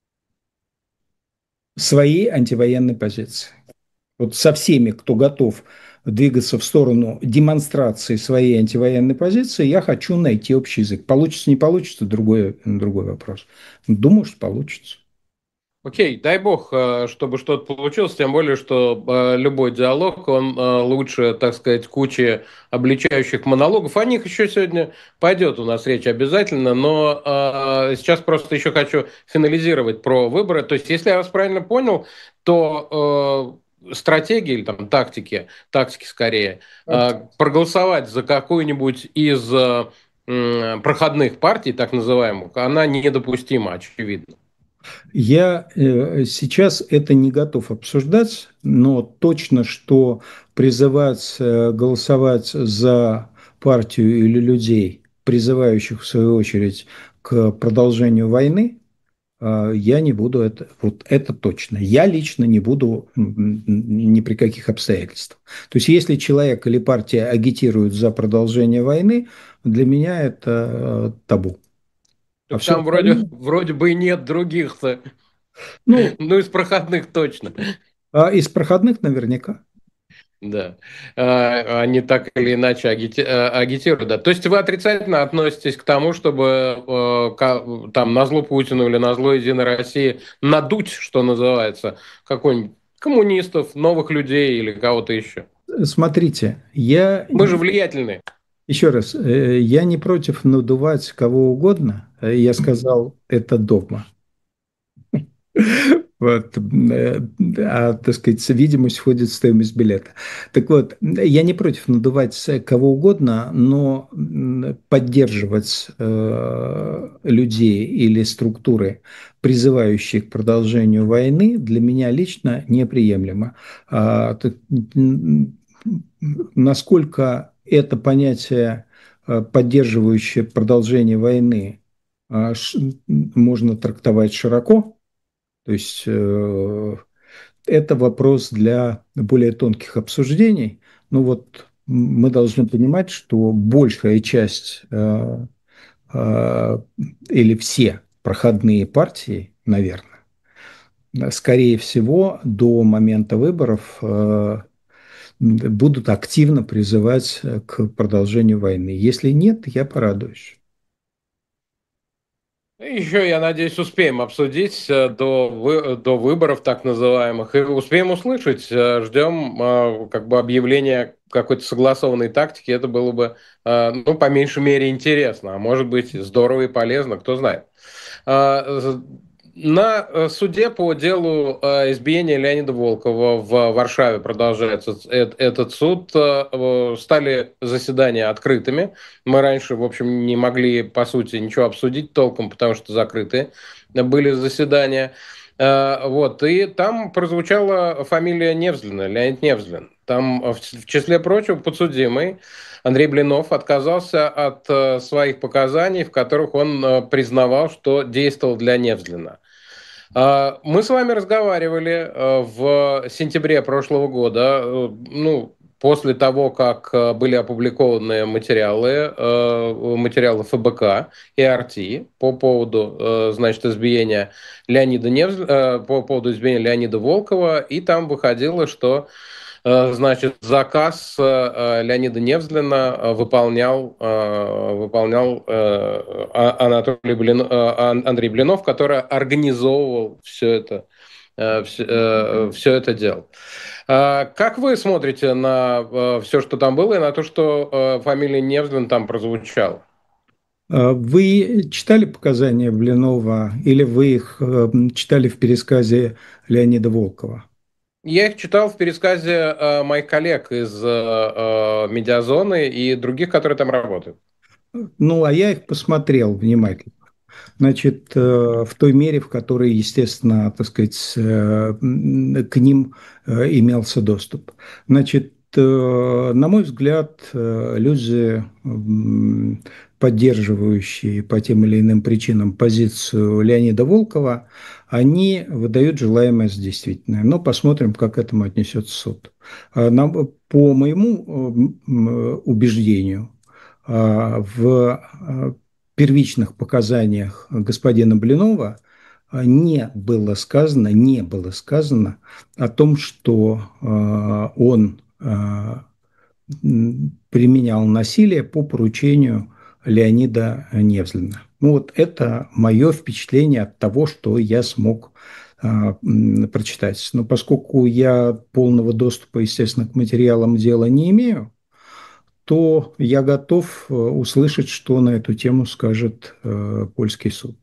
своей антивоенной позиции. Вот со всеми, кто готов двигаться в сторону демонстрации своей антивоенной позиции, я хочу найти общий язык. Получится, не получится, другой, другой вопрос. Думаю, что получится. Окей, дай бог, э, чтобы что-то получилось, тем более, что э, любой диалог, он э, лучше, так сказать, кучи обличающих монологов. О них еще сегодня пойдет у нас речь обязательно, но э, сейчас просто еще хочу финализировать про выборы. То есть, если я вас правильно понял, то э, стратегии или там тактики, тактики скорее, э, проголосовать за какую-нибудь из э, м, проходных партий, так называемых, она недопустима, очевидно. Я э, сейчас это не готов обсуждать, но точно, что призывать э, голосовать за партию или людей, призывающих в свою очередь к продолжению войны, э, я не буду это, вот это точно. Я лично не буду м, м, ни при каких обстоятельствах. То есть, если человек или партия агитируют за продолжение войны, для меня это э, табу. А Так все там вроде, остальное, вроде бы и нет других-то. ну, Ну, из проходных точно. а из проходных наверняка. Да. А, Они так или иначе агити- э, агитируют. Да. То есть вы отрицательно относитесь к тому, чтобы э, ка- там на зло Путину или на зло Единой России надуть, что называется, какой-нибудь коммунистов, новых людей или кого-то еще. Смотрите, я Мы же влиятельные. еще раз, э, я не против надувать кого угодно. Э, Я сказал, это догма. Вот, э, а, так сказать, видимость входит в стоимость билета. Так вот, я не против надувать кого угодно, но м, поддерживать э, людей или структуры, призывающие к продолжению войны, для меня лично неприемлемо. А, так, м, насколько это понятие, э, поддерживающее продолжение войны, а, ш- можно трактовать широко, то есть э, это вопрос для более тонких обсуждений. Ну вот мы должны понимать, что большая часть э, э, или все проходные партии, наверное, скорее всего, до момента выборов э, будут активно призывать к продолжению войны. Если нет, я порадуюсь. Еще, я надеюсь, успеем обсудить э, до, вы- до выборов так называемых и успеем услышать. Э, Ждем э, как бы объявления какой-то согласованной тактики. Это было бы, э, ну, по меньшей мере, интересно, а может быть, здорово и полезно, кто знает. А, з- На э, суде по делу э, избиения Леонида Волкова в Варшаве продолжается эт- этот суд. Э, э, Стали заседания открытыми. Мы раньше, в общем, не могли, по сути, ничего обсудить толком, потому что закрытые были заседания. Э, Вот, и там прозвучала фамилия Невзлина, Леонид Невзлин. Там, э, в в числе прочего, подсудимый Андрей Блинов отказался от э, своих показаний, в которых он э, признавал, что действовал для Невзлина. А, Мы с вами разговаривали э, в сентябре прошлого года, э, ну, после того, как э, были опубликованы материалы, э, материалы эф бэ ка и ар ти по поводу, э, значит, избиения Леонида Невз... э, по поводу избиения Леонида Волкова, и там выходило, что Э, Значит, заказ э, э, Леонида Невзлина э, выполнял, э, выполнял э, А- Анатолий Блин, э, Ан- Андрей Блинов, который организовывал все это, э, все, э, все это дело. А Как вы смотрите на все, что там было, и на то, что э, фамилия Невзлин там прозвучала? А Вы читали показания Блинова или вы их э, читали в пересказе Леонида Волкова? Я их читал в пересказе э, моих коллег из э, э, Медиазоны и других, которые там работают. Ну, а я их посмотрел внимательно. Значит, э, в той мере, в которой, естественно, так сказать, э, м, к ним э, имелся доступ. Значит, э, на мой взгляд, э, люди, м, поддерживающие по тем или иным причинам позицию Леонида Волкова, они выдают желаемое за действительное. Но посмотрим, как к этому отнесется суд. А нам- По моему э, м, убеждению, а, в а, первичных показаниях господина Блинова а, не было сказано, не было сказано о том, что а, он а, применял насилие по поручению Леонида Невзлина. Ну вот это мое впечатление от того, что я смог а, прочитать. Но поскольку я полного доступа, естественно, к материалам дела не имею, то я готов э, услышать, что на эту тему скажет э, польский суд.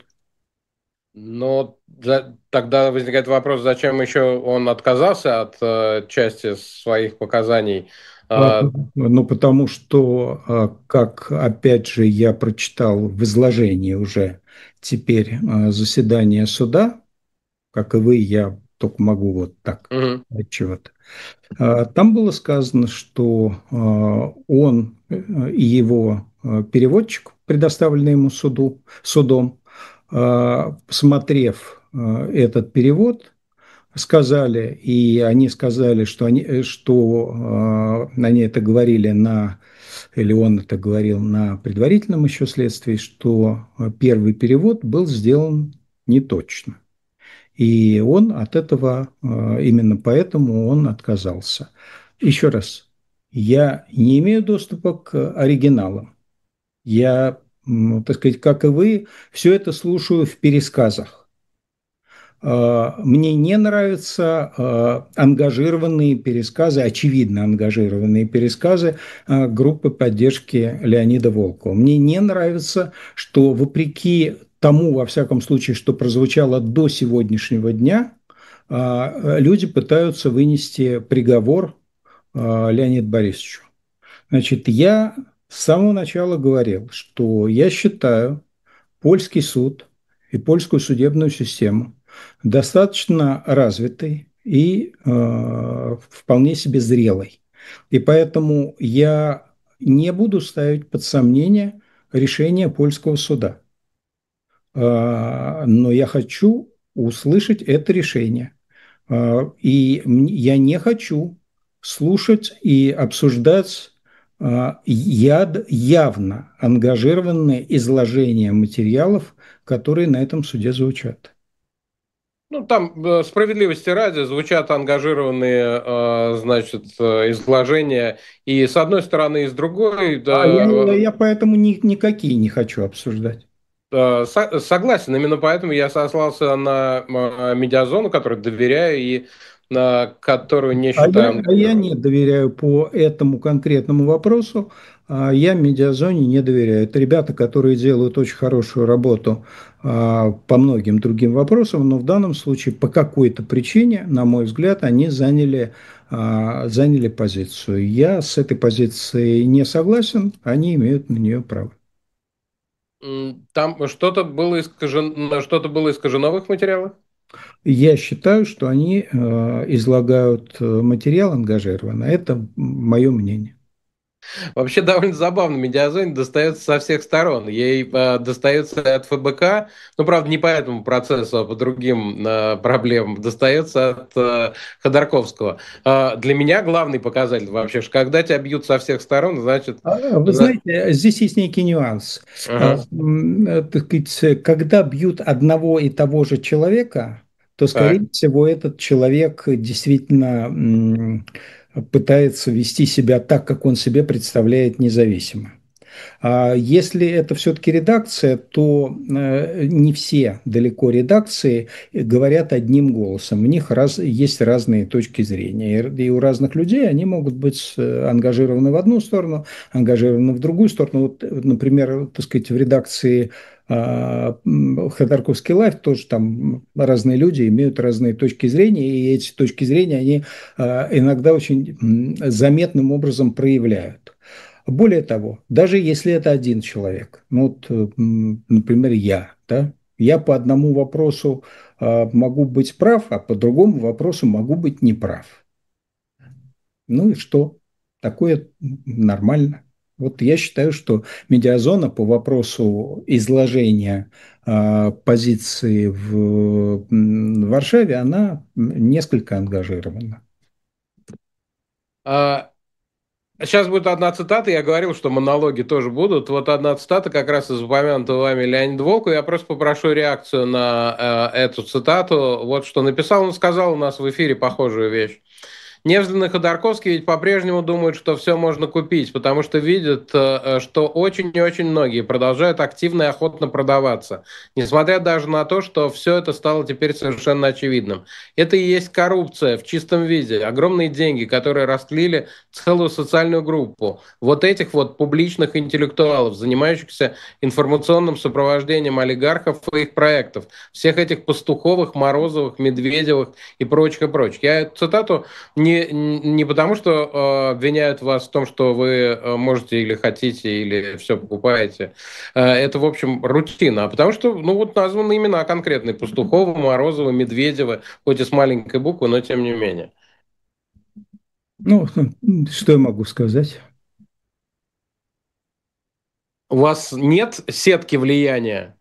Но за- тогда возникает вопрос, зачем еще он отказался от э, части своих показаний. А, А, Ну, потому что, а, как опять же я прочитал в изложении уже теперь а, заседания суда, как и вы, я только могу вот так мгм. отчего-то. А, Там было сказано, что а, он э, и его а, переводчик, предоставленный ему суду, судом, а, посмотрев а, этот перевод, сказали, и они сказали, что они, э, что э, они это говорили на, или он это говорил на предварительном еще следствии, что э, первый перевод был сделан неточно. И он от этого, э, именно поэтому он отказался. Еще раз, я не имею доступа к оригиналам. Я, м, так сказать, как и вы, все это слушаю в пересказах. А, Мне не нравятся а, ангажированные пересказы, очевидно ангажированные пересказы а, группы поддержки Леонида Волкова. Мне не нравится, что вопреки тому, во всяком случае, что прозвучало до сегодняшнего дня, а, люди пытаются вынести приговор а, Леониду Борисовичу. Значит, я с самого начала говорил, что я считаю, польский суд и польскую судебную систему достаточно развитой и э, вполне себе зрелой. И поэтому я не буду ставить под сомнение решение польского суда. Э, но я хочу услышать это решение. Э, и я не хочу слушать и обсуждать а, яд, явно ангажированные изложения материалов, которые на этом суде звучат. Ну, там, э, справедливости ради, звучат ангажированные, э, значит, э, изложения и с одной стороны, и с другой. А я, Да, я поэтому ни, никакие не хочу обсуждать. Э, со- Согласен, именно поэтому я сослался на э, медиазону, которой доверяю и на которую не А я, считаю а я ангажированной. не доверяю по этому конкретному вопросу. а Я медиазоне не доверяю. Это ребята, которые делают очень хорошую работу а, по многим другим вопросам, но в данном случае по какой-то причине, на мой взгляд, они заняли, а, заняли позицию. Я с этой позицией не согласен, они имеют на нее право. М, Там что-то было искажено, что-то было искажено в их материалах? Я считаю, что они э, излагают э, материал ангажированно. Это мое мнение. Вообще довольно забавно. Медиазоне достается со всех сторон. Ей э, достается от ФБК, ну, правда, не по этому процессу, а по другим э, проблемам. Достается от э, Ходорковского. Э, для меня главный показатель вообще, что когда тебя бьют со всех сторон, значит... А, а Вы зна- знаете, здесь есть некий нюанс. А, Ага, м, э, Так сказать, когда бьют одного и того же человека, то, скорее так. всего, этот человек действительно м, пытается вести себя так, как он себе представляет независимо. А если это все-таки редакция, то э, не все далеко редакции говорят одним голосом. У них раз, есть разные точки зрения. И и у разных людей они могут быть э, ангажированы в одну сторону, ангажированы в другую сторону. Вот, э, например, так сказать, в редакции а, м, Ходорковский лайф тоже там разные люди имеют разные точки зрения, и эти точки зрения они а, иногда очень м, заметным образом проявляют. Более того, даже если это один человек, ну вот, э, м, например, я, да, я по одному вопросу а, могу быть прав, а по другому вопросу могу быть неправ. Ну и что? Такое нормально. Вот я считаю, что медиазона по вопросу изложения а, позиции в м, Варшаве, она несколько ангажирована. А, Сейчас будет одна цитата. Я говорил, что монологи тоже будут. Вот одна цитата как раз из упомянутого вами Леонида Волкова. Я просто попрошу реакцию на э, эту цитату. Вот что написал, он сказал у нас в эфире похожую вещь. Невзлин и Ходорковский ведь по-прежнему думают, что все можно купить, потому что видят, э, э, что очень и очень многие продолжают активно и охотно продаваться, несмотря даже на то, что все это стало теперь совершенно очевидным. Это и есть коррупция в чистом виде, огромные деньги, которые растлили целую социальную группу вот этих вот публичных интеллектуалов, занимающихся информационным сопровождением олигархов и их проектов, всех этих Пастуховых, Морозовых, Медведевых и прочих, и прочих. Я эту цитату не, не потому, что э, обвиняют вас в том, что вы э, можете или хотите, или все покупаете. Э, это, в общем, рутина. А потому что, ну, вот названы имена конкретные. Пастухова, Морозова, Медведева, хоть и с маленькой буквы, но тем не менее. Ну, что я могу сказать? У вас нет сетки влияния?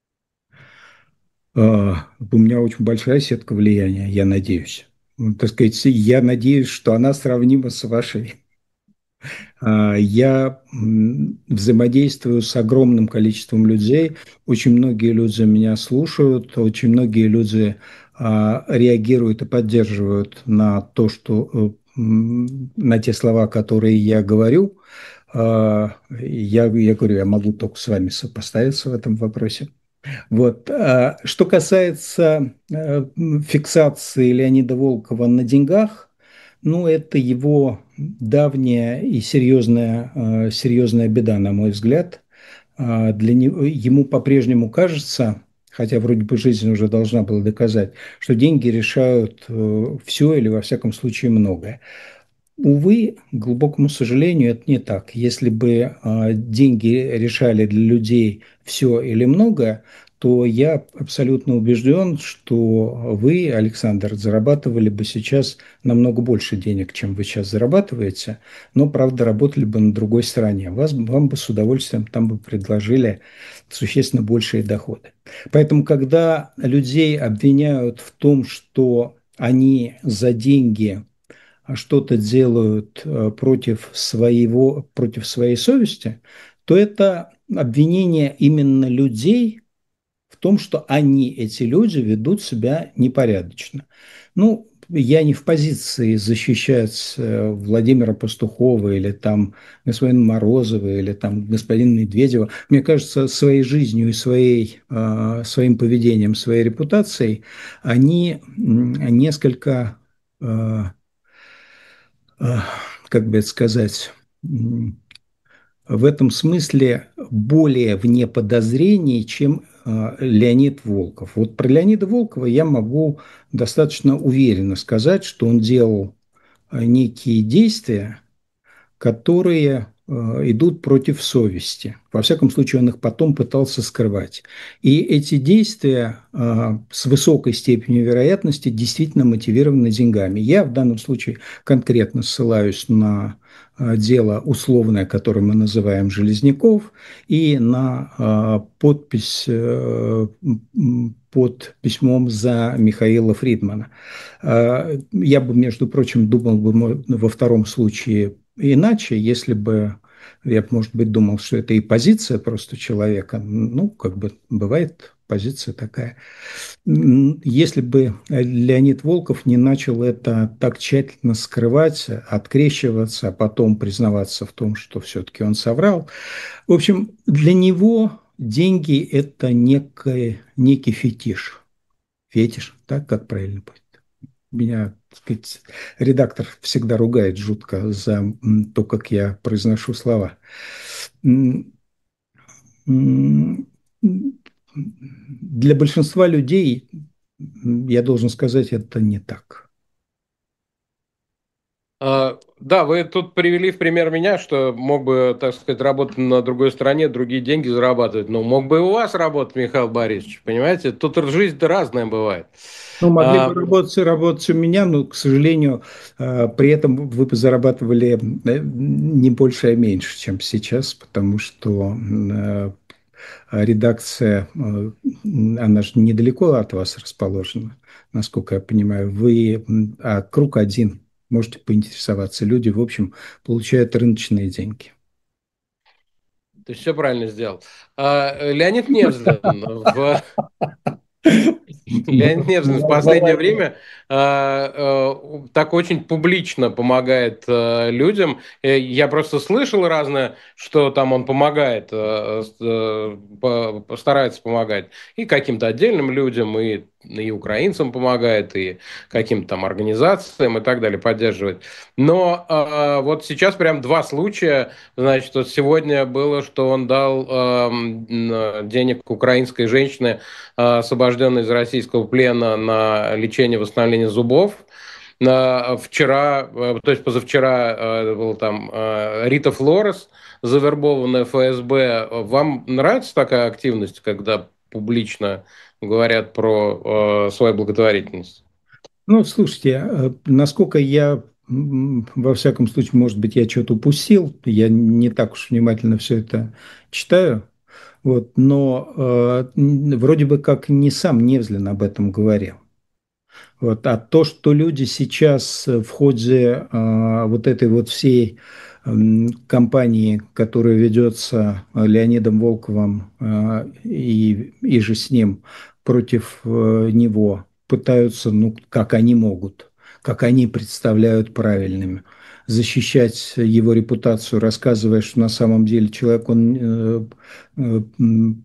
А, У меня очень большая сетка влияния, я надеюсь. Ну, так сказать, я надеюсь, что она сравнима с вашей. А, Я м, взаимодействую с огромным количеством людей. Очень многие люди меня слушают, очень многие люди а, реагируют и поддерживают на то, что э, м, на те слова, которые я говорю. А, Я, я говорю, я могу только с вами сопоставиться в этом вопросе. Вот. А что касается э, фиксации Леонида Волкова на деньгах, ну, это его давняя и серьезная, э, серьезная беда, на мой взгляд. А Для него, ему по-прежнему кажется, хотя вроде бы жизнь уже должна была доказать, что деньги решают все или, во всяком случае, многое. Увы, к глубокому сожалению, это не так. Если бы а, деньги решали для людей все или многое, то я абсолютно убежден, что вы, Александр, зарабатывали бы сейчас намного больше денег, чем вы сейчас зарабатываете, но, правда, работали бы на другой стороне. Вас, вам бы с удовольствием там бы предложили существенно большие доходы. Поэтому, когда людей обвиняют в том, что они за деньги а что-то делают э, против своего, против своей совести, то это обвинение именно людей в том, что они, эти люди, ведут себя непорядочно. Ну, я не в позиции защищать э, Владимира Пастухова или там господина Морозова или там господина Медведева. Мне кажется, своей жизнью и своей, э, своим поведением, своей репутацией они несколько, э, э, как бы это сказать, в этом смысле более вне подозрений, чем э, Леонид Волков. Вот про Леонида Волкова я могу достаточно уверенно сказать, что он делал э, некие действия, которые э, идут против совести. Во всяком случае, он их потом пытался скрывать. И эти действия э, с высокой степенью вероятности действительно мотивированы деньгами. Я в данном случае конкретно ссылаюсь на э, дело условное, которое мы называем Железняков, и на э, подпись э, под письмом за Михаила Фридмана. Э, Я бы, между прочим, думал бы во втором случае иначе, если бы я, может быть, думал, что это и позиция просто человека, ну, как бы бывает позиция такая. Если бы Леонид Волков не начал это так тщательно скрывать, открещиваться, а потом признаваться в том, что все-таки он соврал. В общем, для него деньги – это некий, некий фетиш. Фетиш, так как правильно будет? Меня, так сказать, редактор всегда ругает жутко за то, как я произношу слова. Для большинства людей, я должен сказать, это не так. А, Да, вы тут привели в пример меня, что мог бы, так сказать, работать на другой стороне, другие деньги зарабатывать. Но мог бы и у вас работать, Михаил Борисович, понимаете? Тут жизнь-то разная бывает. Ну, могли бы А, работать, работать у меня, но, к сожалению, э, при этом вы бы зарабатывали э, не больше, а меньше, чем сейчас, потому что э, редакция, э, она же недалеко от вас расположена, насколько я понимаю. Вы, а круг один, можете поинтересоваться. Люди, в общем, получают рыночные деньги. то есть все правильно сделал. А, Леонид Невзлин в Леонид Невзин в последнее время э, э, так очень публично помогает э, людям. Э, Я просто слышал разное, что там он помогает, э, э, по- старается помогать и каким-то отдельным людям, и, и украинцам помогает, и каким-то там организациям и так далее поддерживает. Но э, вот сейчас прям два случая. Значит, вот сегодня было, что он дал э, м, денег украинской женщине, э, освобожденной из российского плена, на лечение, восстановление зубов. На- Вчера, э, то есть позавчера, э, был там э, Рита Флорес, завербованная эф эс бэ. Вам нравится такая активность, когда публично говорят про э, свою благотворительность? Ну, слушайте, э, насколько я, м, во всяком случае, может быть, я что-то упустил, я не так уж внимательно все это читаю, вот, но э, н- вроде бы как не сам Невзлин об этом говорил. Вот. А то, что люди сейчас э, в ходе э, вот этой вот всей м, кампании, которая ведется э, Леонидом Волковым э, и, и же с ним против э, него, пытаются, ну, как они могут, как они представляют правильными, защищать его репутацию, рассказывая, что на самом деле человек, он э, э, м,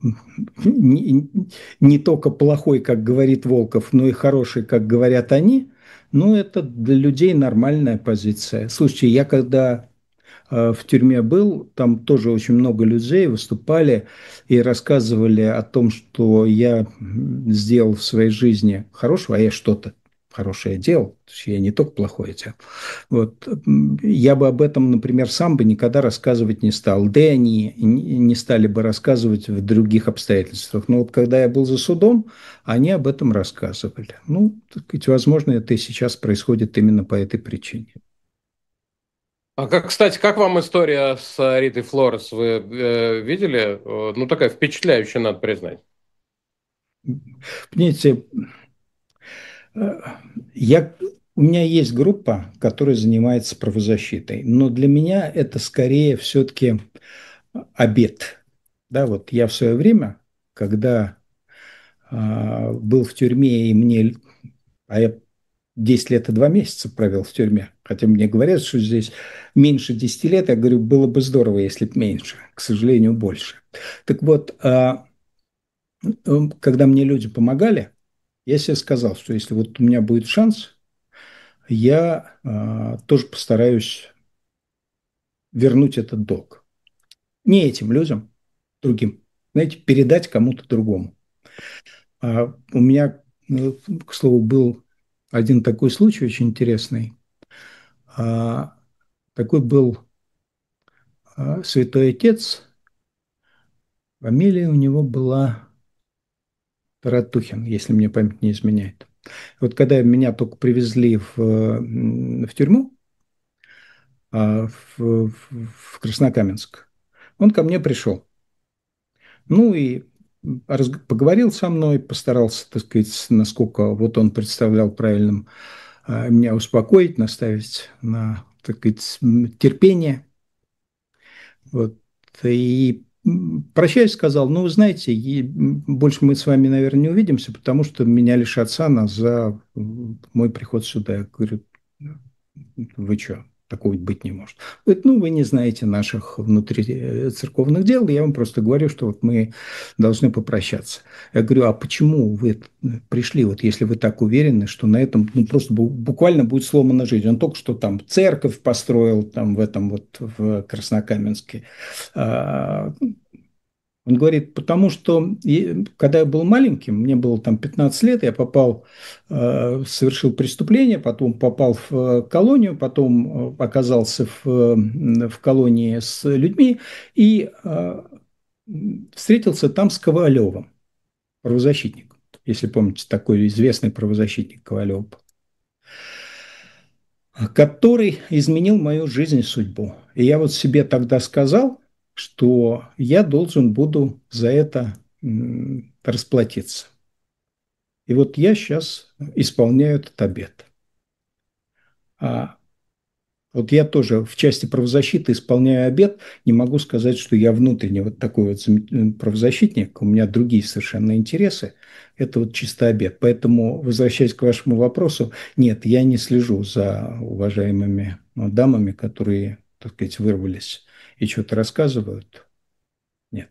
не, не только плохой, как говорит Волков, но и хороший, как говорят они, ну, это для людей нормальная позиция. Слушайте, я когда э, в тюрьме был, там тоже очень много людей выступали и рассказывали о том, что я сделал в своей жизни хорошего, а я что-то хорошее делал, то есть я не только плохое делал. Вот. Я бы об этом, например, сам бы никогда рассказывать не стал. Да и они не стали бы рассказывать в других обстоятельствах. Но вот когда я был за судом, они об этом рассказывали. Ну, так сказать, возможно, это и сейчас происходит именно по этой причине. А как, кстати, как вам история с э, Ритой Флорес? Вы э, видели? Э, Ну, такая впечатляющая, надо признать. Понимаете, э, я, у меня есть группа, которая занимается правозащитой, но для меня это скорее все-таки обед. Да, вот я в свое время, когда а, был в тюрьме, и мне, а я десять лет и два месяца провел в тюрьме. Хотя мне говорят, что здесь меньше десяти лет. Я говорю, было бы здорово, если бы меньше. К сожалению, больше. Так вот, а, м, когда мне люди помогали, я себе сказал, что если вот у меня будет шанс, я а, тоже постараюсь вернуть этот долг. Не этим людям, другим. Знаете, передать кому-то другому. А у меня, ну, к слову, был один такой случай очень интересный. А, такой был а, святой отец. Фамилия у него была Таратухин, если мне память не изменяет. Вот когда меня только привезли в, м, в тюрьму, а, в, в- в Краснокаменск, он ко мне пришел. Ну и раз- поговорил со мной, постарался, так сказать, насколько вот он представлял правильным, а, меня успокоить, наставить на, так сказать, м, терпение. Вот. И м, прощаясь, сказал, ну, вы знаете, и, м, больше мы с вами, наверное, не увидимся, потому что меня лишат сана за м, мой приход сюда. Я говорю, вы что, такого быть не может. Говорит, ну, вы не знаете наших внутрицерковных дел, я вам просто говорю, что вот мы должны попрощаться. Я говорю, а почему вы пришли, вот если вы так уверены, что на этом ну, просто бу- буквально будет сломана жизнь. Он только что там церковь построил там в этом вот в Краснокаменске. А, он говорит, потому что и- когда я был маленьким, мне было там пятнадцать лет, я попал, э, совершил преступление, потом попал в э, колонию, потом э, оказался в, э, в колонии с людьми и э, встретился там с Ковалевым, правозащитником. Если помните, такой известный правозащитник Ковалев, который изменил мою жизнь и судьбу. И я вот себе тогда сказал, что я должен буду за это м, расплатиться. И вот я сейчас исполняю этот обет. А вот я тоже в части правозащиты исполняю обет. Не могу сказать, что я внутренне вот такой вот зам- правозащитник. У меня другие совершенно интересы. Это вот чисто обет. Поэтому, возвращаясь к вашему вопросу, нет, я не слежу за уважаемыми ну, дамами, которые, так сказать, вырвались и что-то рассказывают. Нет.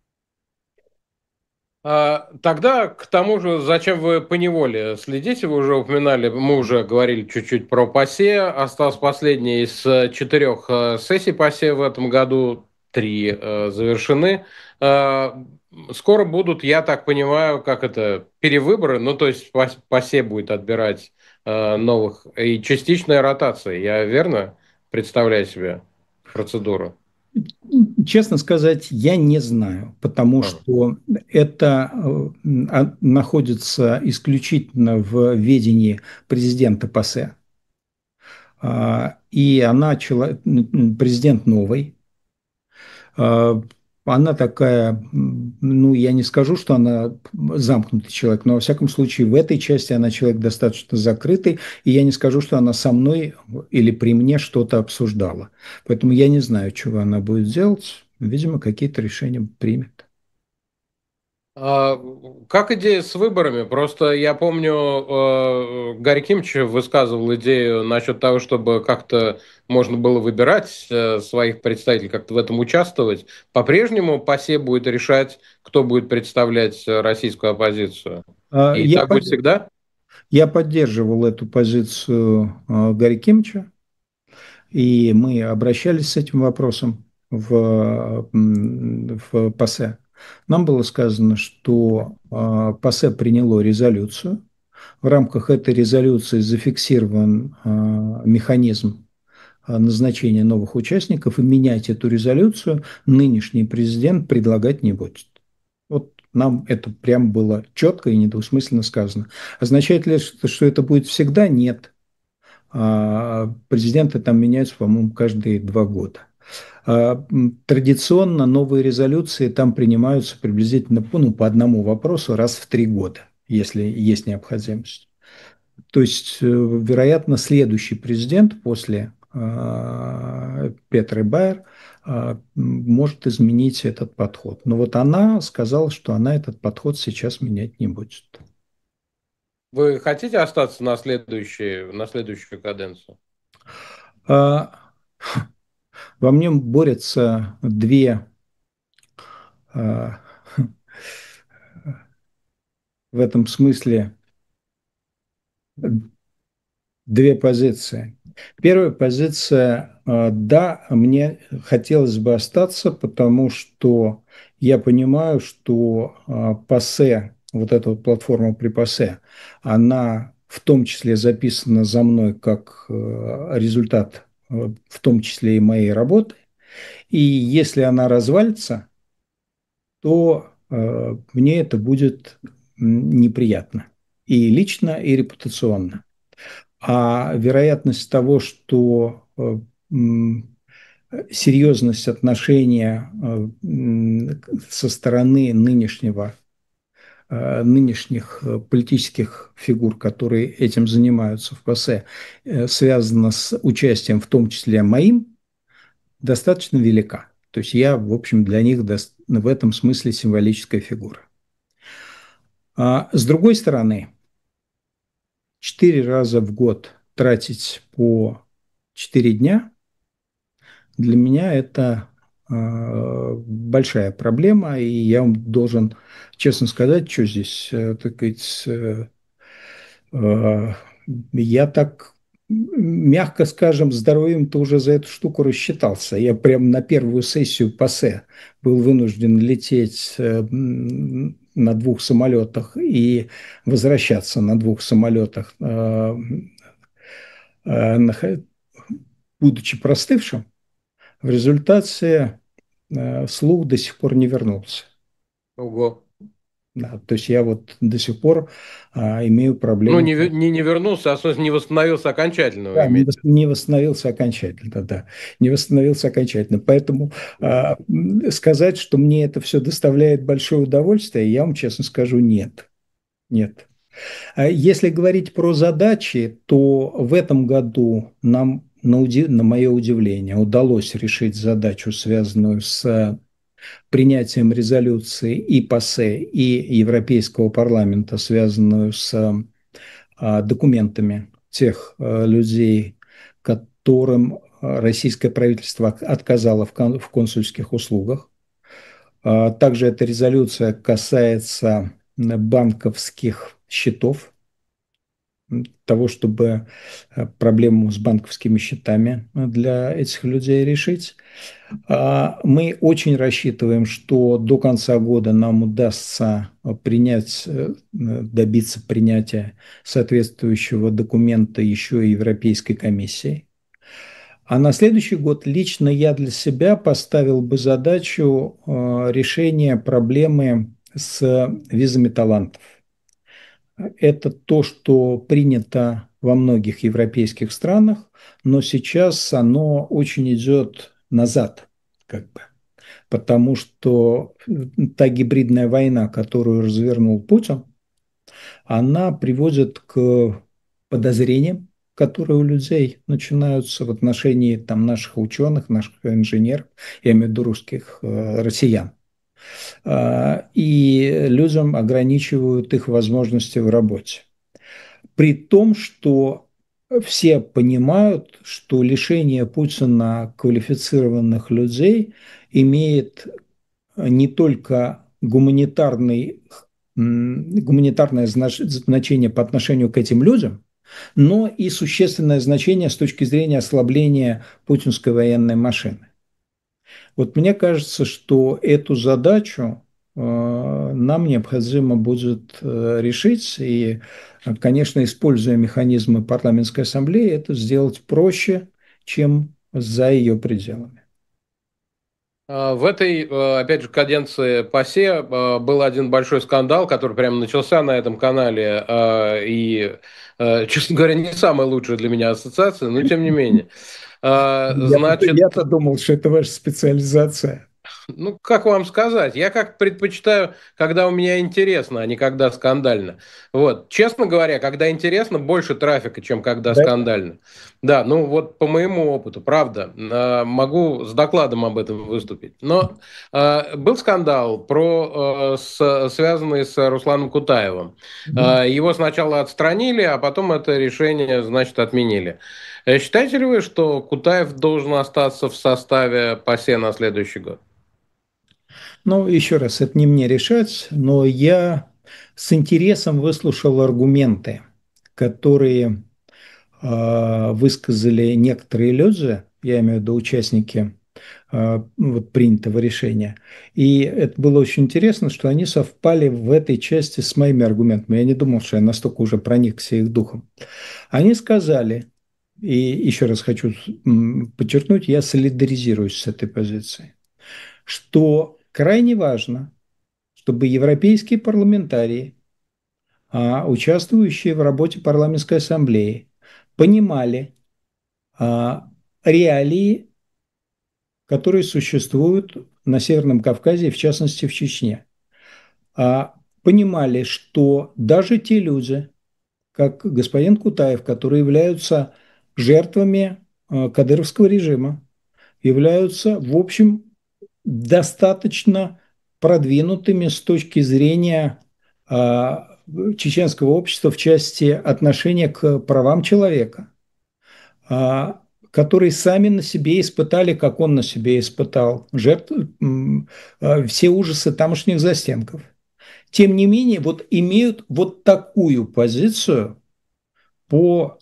А, Тогда к тому же, зачем вы поневоле следите, вы уже упоминали, мы уже говорили чуть-чуть про ПАСЕ, осталась последняя из э, четырех э, сессий ПАСЕ в этом году, три э, завершены. А, Скоро будут, я так понимаю, как это, перевыборы, ну то есть ПАС- ПАСЕ будет отбирать э, новых, и частичная ротация, я верно представляю себе процедуру? Честно сказать, я не знаю, потому Ага. что это э, а, находится исключительно в ведении президента ПАСЕ. А, И она чело- м, президент новый. А, Она такая, м, ну, я не скажу, что она замкнутый человек, но, во всяком случае, в этой части она человек достаточно закрытый, и я не скажу, что она со мной или при мне что-то обсуждала. Поэтому я не знаю, чего она будет делать. Видимо, какие-то решения примет. А, Как идея с выборами? Просто я помню, э, Гарри Кимч высказывал идею насчет того, чтобы как-то можно было выбирать э, своих представителей, как-то в этом участвовать. По-прежнему ПАСЕ будет решать, кто будет представлять э, российскую оппозицию. А, И Я, так будет под- всегда? я поддерживал эту позицию а, Гарри Кимча. И мы обращались с этим вопросом в, м, в ПАСЕ. Нам было сказано, что а, ПАСЕ приняло резолюцию. В рамках этой резолюции зафиксирован а, механизм а, назначения новых участников, и менять эту резолюцию нынешний президент предлагать не будет. Вот нам это прям было четко и недвусмысленно сказано. Означает ли это, что это будет всегда? Нет. А президенты там меняются, по-моему, каждые два года. А, Традиционно новые резолюции там принимаются приблизительно ну, по одному вопросу раз в три года, если есть необходимость. То есть, э, вероятно, следующий президент после а, Петры Байер а, может изменить этот подход. Но вот она сказала, что она этот подход сейчас менять не будет. Вы хотите остаться на следующую, на следующую каденцию? А, во мне борются две а, в этом смысле две позиции. Первая позиция, э, да, мне хотелось бы остаться, потому что я понимаю, что э, ПАСЕ, вот эта вот платформа при ПАСЕ, она в том числе записана за мной как э, результат, э, в том числе и моей работы. И если она развалится, то э, мне это будет неприятно и лично, и репутационно. А вероятность того, что э, серьезность отношения э, со стороны нынешнего, э, нынешних э, политических фигур, которые этим занимаются в ПАСЕ, э, связана с участием, в том числе моим, достаточно велика. То есть я, в общем, для них в этом смысле символическая фигура. А с другой стороны, четыре раза в год тратить по четыре дня для меня это э, большая проблема, и я вам должен честно сказать, что здесь, э, так сказать, э, э, я так, мягко скажем, здоровьем-то уже за эту штуку рассчитался. Я прям на первую сессию ПАСЕ был вынужден лететь э, на двух самолетах и возвращаться на двух самолетах, э, э, будучи простывшим. В результате э, слух до сих пор не вернулся. Ого. Да, то есть я вот до сих пор а, имею Ну, проблему. не, ве- не, не вернулся, а в смысле не восстановился окончательно, вы Да, не, имеете вос- в виду? не восстановился окончательно, да, не восстановился окончательно. Поэтому а, м, сказать, что мне это все доставляет большое удовольствие, я вам честно скажу, нет, нет. А если говорить про задачи, то в этом году нам, на, уди- на мое удивление, удалось решить задачу, связанную с принятием резолюции и ПАСЕ, и Европейского парламента, связанную с а, документами тех а, людей, которым а, российское правительство отказало в, кон, в консульских услугах. А, также эта резолюция касается банковских счетов, того, чтобы а, проблему с банковскими счетами для этих людей решить. А, Мы очень рассчитываем, что до конца года нам удастся принять, э, добиться принятия соответствующего документа еще и Европейской комиссией. А на следующий год лично я для себя поставил бы задачу э, решения проблемы с визами талантов. Это то, что принято во многих европейских странах, но сейчас оно очень идет назад, как бы, потому что та гибридная война, которую развернул Путин, она приводит к подозрениям, которые у людей начинаются в отношении там, наших ученых, наших инженеров, я имею в виду русских, э, россиян. А, и людям ограничивают их возможности в работе. При том, что все понимают, что лишение Путина квалифицированных людей имеет не только гуманитарный, гуманитарное значение по отношению к этим людям, но и существенное значение с точки зрения ослабления путинской военной машины. Вот мне кажется, что эту задачу э, нам необходимо будет э, решить, и, конечно, используя механизмы парламентской ассамблеи, это сделать проще, чем за ее пределами. А, В этой, э, опять же, каденции ПАСЕ э, был один большой скандал, который прямо начался на этом канале, э, и, э, честно говоря, не самая лучшая для меня ассоциация, но тем не менее. А, Я-то, Значит, я-то думал, что это ваша специализация. Ну, как вам сказать? Я как предпочитаю, когда у меня интересно, а не когда скандально. Вот. Честно говоря, когда интересно, больше трафика, чем когда Да. скандально. Да, ну вот по моему опыту, правда. Э, Могу с докладом об этом выступить. Но э, был скандал, про, э, с- связанный с Русланом Кутаевым. Мгм. Э, его сначала отстранили, а потом это решение, значит, отменили. Э, Считаете ли вы, что Кутаев должен остаться в составе ПАСЕ на следующий год? Ну, еще раз, это не мне решать, но я с интересом выслушал аргументы, которые а, высказали некоторые люди, я имею в виду участники а, ну, вот принятого решения. И это было очень интересно, что они совпали в этой части с моими аргументами. Я не думал, что я настолько уже проникся их духом. Они сказали, и еще раз хочу м, подчеркнуть, я солидаризируюсь с этой позицией, что крайне важно, чтобы европейские парламентарии, а, участвующие в работе парламентской ассамблеи, понимали а, реалии, которые существуют на Северном Кавказе, в частности в Чечне. А, понимали, что даже те люди, как господин Кутаев, которые являются жертвами а, кадыровского режима, являются, в общем, достаточно продвинутыми с точки зрения а, чеченского общества в части отношения к правам человека, а, которые сами на себе испытали, как он на себе испытал, жертв, м, а, все ужасы тамошних застенков. Тем не менее, вот имеют вот такую позицию по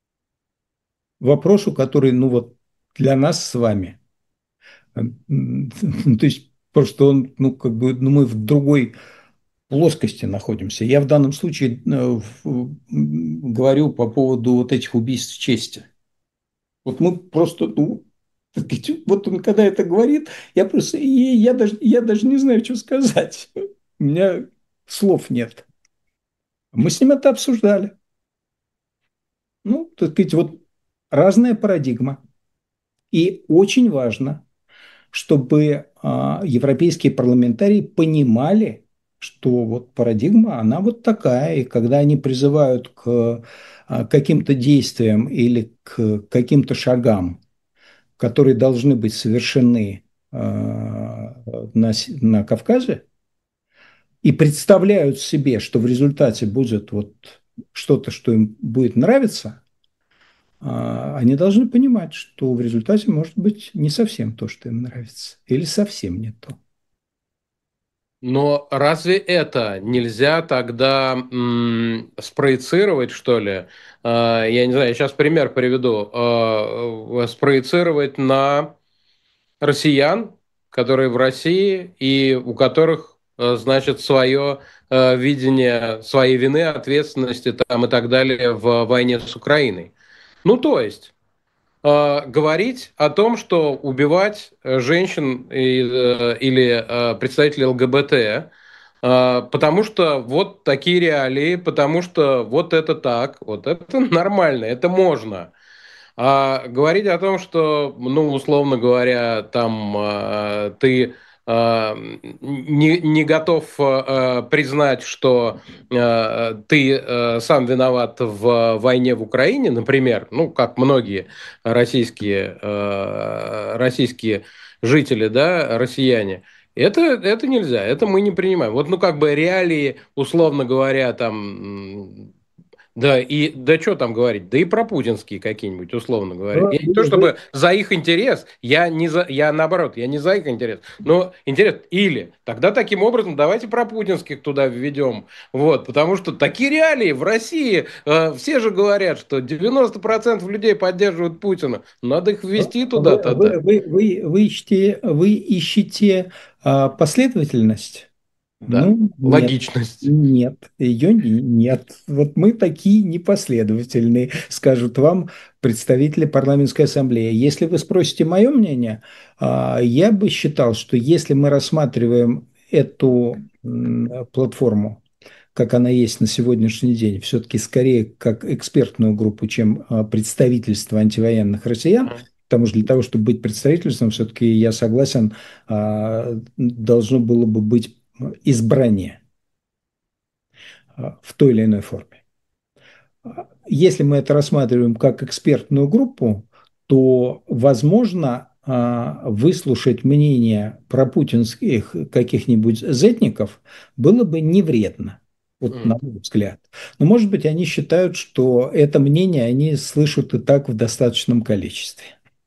вопросу, который, ну вот, для нас с вами. М, То есть просто он, ну, как бы, ну, мы в другой плоскости находимся. Я в данном случае э, в- говорю по поводу вот этих убийств чести. Вот мы просто, ну, так сказать, вот он когда это говорит, я просто, и я даже, я даже не знаю, что сказать. У меня слов нет. Мы с ним это обсуждали. Ну, так сказать, вот разная парадигма. И очень важно, чтобы а, европейские парламентарии понимали, что вот парадигма, она вот такая, и когда они призывают к а, каким-то действиям или к каким-то шагам, которые должны быть совершены а, на, С- на Кавказе, и представляют себе, что в результате будет вот что-то, что им будет нравиться, а, они должны понимать, что в результате может быть не совсем то, что им нравится, или совсем не то. Но разве это нельзя тогда м, спроецировать, что ли? Э, я не знаю, я сейчас пример приведу. Э, спроецировать на россиян, которые в России и у которых, э, значит, свое э, видение своей вины, ответственности там и так далее в войне с Украиной. Ну, то есть э, говорить о том, что убивать э, женщин и, э, или э, представителей ЛГБТ, э, потому что вот такие реалии, потому что вот это так, вот это нормально, это можно. А говорить о том, что, ну, условно говоря, там э, ты э, не, не готов э, признать, что э, ты э, сам виноват в войне в Украине, например, ну, как многие российские, э, российские жители, да, россияне, это, это нельзя, это мы не принимаем. Вот, ну, как бы реалии, условно говоря, там, да, и да что там говорить, да и про путинские какие-нибудь, условно говоря. Вы, И не то вы, чтобы за их интерес, я не за, я наоборот, я не за их интерес, но интерес, или тогда таким образом давайте про путинских туда введем, вот, потому что такие реалии в России, э, все же говорят, что девяносто процентов людей поддерживают Путина, надо их ввести туда вы, тогда. вы, вы, вы, вы ищете, вы ищете а, последовательность? Да, Ну, нет. логичность. Нет, ее не- нет. Вот мы такие непоследовательные, скажут вам представители парламентской ассамблеи. Если вы спросите мое мнение, а, я бы считал, что если мы рассматриваем эту м, платформу, как она есть на сегодняшний день, все-таки скорее как экспертную группу, чем а, представительство антивоенных россиян, Потому что для того, чтобы быть представительством, все-таки я согласен, а, должно было бы быть избрание а, в той или иной форме. Если мы это рассматриваем как экспертную группу, то возможно а, выслушать мнение про путинских каких-нибудь зетников было бы не вредно, вот на мой взгляд. Но, может быть, они считают, что это мнение они слышат и так в достаточном количестве.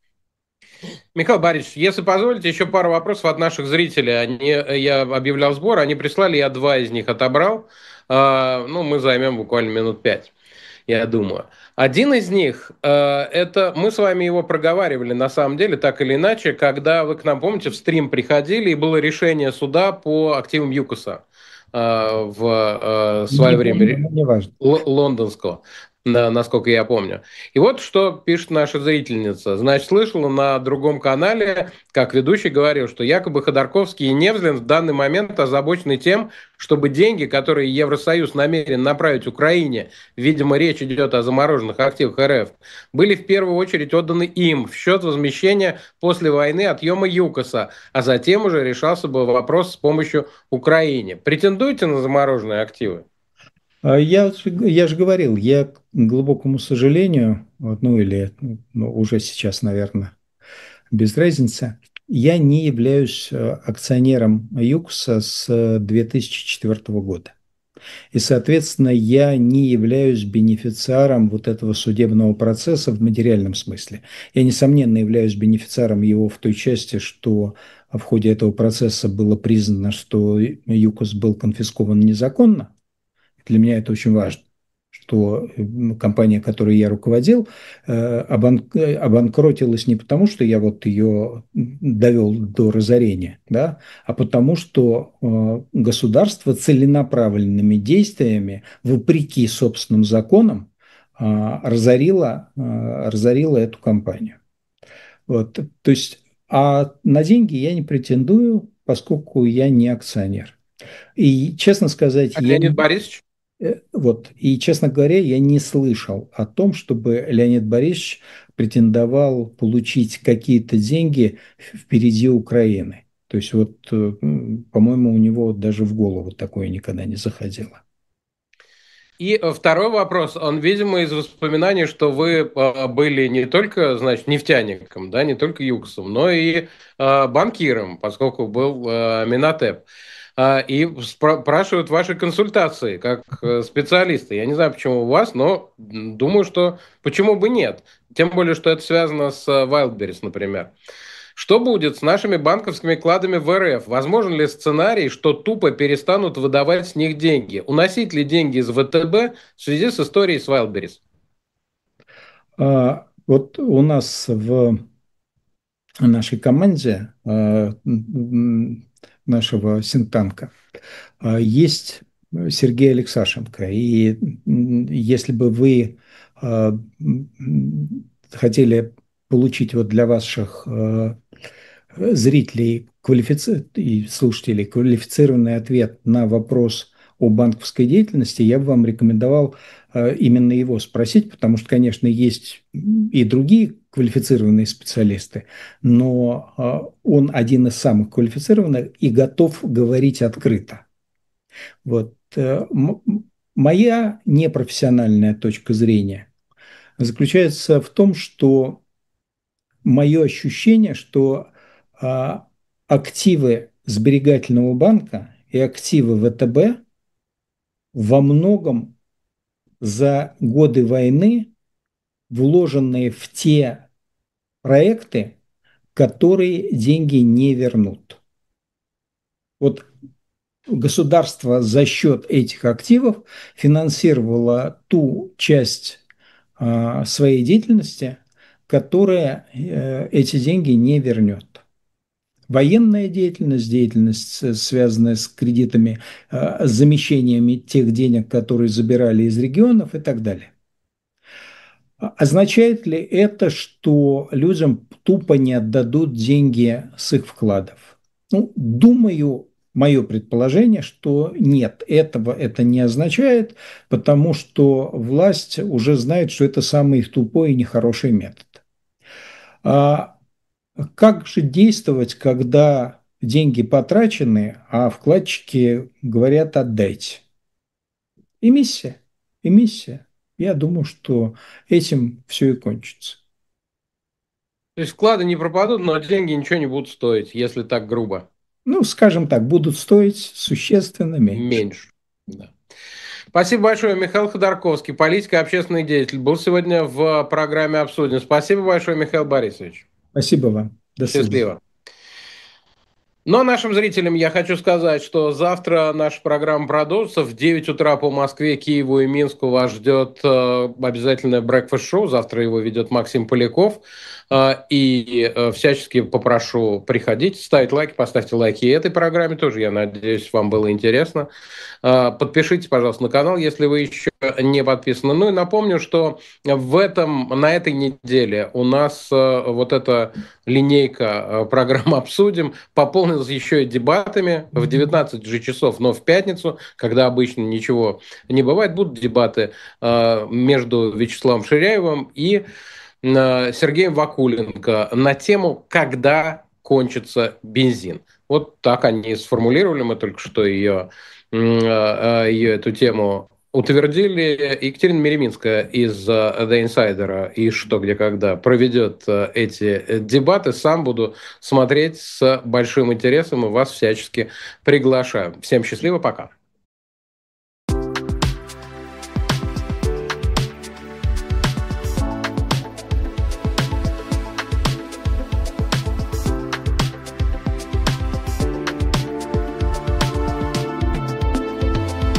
Михаил Борисович, если позволите, еще пару вопросов от наших зрителей. Они, я объявлял сбор, они прислали, я два из них отобрал. А, ну, мы займем буквально минут пять, я думаю. Один из них, э, это мы с вами его проговаривали, на самом деле, так или иначе, когда вы к нам, помните, в стрим приходили, и было решение суда по активам ЮКОСа э, в э, Не свое помню, время, но не важно. л- лондонского, на- насколько я помню. И вот что пишет наша зрительница. Значит, слышала на другом канале, как ведущий говорил, что якобы Ходорковский и Невзлин в данный момент озабочены тем, чтобы деньги, которые Евросоюз намерен направить Украине, видимо, речь идет о замороженных активах РФ, были в первую очередь отданы им в счет возмещения после войны отъема ЮКОСа, а затем уже решался бы вопрос с помощью Украине. Претендуете на замороженные активы? А Я, же- я же говорил, я, к глубокому сожалению, вот, ну или ну, уже сейчас, наверное, без разницы, я не являюсь э, акционером ЮКСа с э, две тысячи четвёртого года. И, соответственно, я не являюсь бенефициаром вот этого судебного процесса в материальном смысле. Я, несомненно, являюсь бенефициаром его в той части, что в ходе этого процесса было признано, что ЮКОС был конфискован незаконно. Для меня это очень важно, что компания, которой я руководил, э, обан- э, обанкротилась не потому, что я вот ее довел до разорения, да, а потому что э, государство целенаправленными действиями, вопреки собственным законам, э, разорило, э, разорило эту компанию. Вот, то есть, а на деньги я не претендую, поскольку я не акционер. И, честно сказать, А я Леонид Борисович? Э, Вот. И, честно говоря, я не слышал о том, чтобы Леонид Борисович претендовал получить какие-то деньги впереди Украины. То есть вот, э, м, по-моему, у него даже в голову такое никогда не заходило. И э, второй вопрос, он, видимо, из воспоминаний, что вы э, были не только, значит, нефтяником, да, не только ЮКСом, но и э, банкиром, поскольку был э, Минотеп. А, И спра- спрашивают ваши консультации как э, специалиста. Я не знаю, почему у вас, но м, думаю, что почему бы нет. Тем более, что это связано с э, Wildberries, например. Что будет с нашими банковскими кладами в РФ? Возможен ли сценарий, что тупо перестанут выдавать с них деньги? Уносить ли деньги из ВТБ в связи с историей с Wildberries? А, вот у нас в нашей команде а, м, нашего синтанка а, есть Сергей Алексашенко. И м, если бы вы а, м, хотели получить вот для ваших а, зрителей квалифици... и слушателей квалифицированный ответ на вопрос о банковской деятельности, я бы вам рекомендовал э, именно его спросить, потому что, конечно, есть и другие квалифицированные специалисты, но э, он один из самых квалифицированных и готов говорить открыто. Вот. э, м- Моя непрофессиональная точка зрения заключается в том, что мое ощущение, что а, активы сберегательного банка и активы ВТБ во многом за годы войны вложенные в те проекты, которые деньги не вернут. Вот государство за счет этих активов финансировало ту часть а, своей деятельности, которая э, эти деньги не вернет. Военная деятельность, деятельность, э, связанная с кредитами, э, с замещениями тех денег, которые забирали из регионов и так далее. А- Означает ли это, что людям тупо не отдадут деньги с их вкладов? Ну, думаю, мое предположение, что нет, этого это не означает, потому что власть уже знает, что это самый тупой и нехороший метод. А как же действовать, когда деньги потрачены, а вкладчики говорят отдайте? Эмиссия. Эмиссия. Я думаю, что этим все и кончится. То есть вклады не пропадут, но деньги ничего не будут стоить, если так грубо. Ну, скажем так, будут стоить существенно меньше. Меньше. Да. Спасибо большое, Михаил Ходорковский, политик и общественный деятель. Был сегодня в программе «Обсудим». Спасибо большое, Михаил Борисович. Спасибо вам. До свидания. Счастливо. Но нашим зрителям я хочу сказать, что завтра наша программа продолжится. В девять утра по Москве, Киеву и Минску вас ждет э, обязательное брекфаст-шоу. Завтра его ведет Максим Поляков. Э, и э, всячески попрошу приходить, ставить лайки, поставьте лайки и этой программе тоже. Я надеюсь, вам было интересно. Э, подпишитесь, пожалуйста, на канал, если вы еще не подписаны. Ну и напомню, что в этом, на этой неделе у нас э, вот эта линейка э, программы «Обсудим» пополнилась еще и дебатами в девятнадцать же часов, но в пятницу, когда обычно ничего не бывает, будут дебаты э, между Вячеславом Ширяевым и э, Сергеем Вакуленко на тему «Когда кончится бензин». Вот так они сформулировали, мы только что ее, э, ее эту тему утвердили. Екатерина Мереминская из The Insider и «Что, где, когда» проведет эти дебаты. Сам буду смотреть с большим интересом и вас всячески приглашаю. Всем счастливо, пока.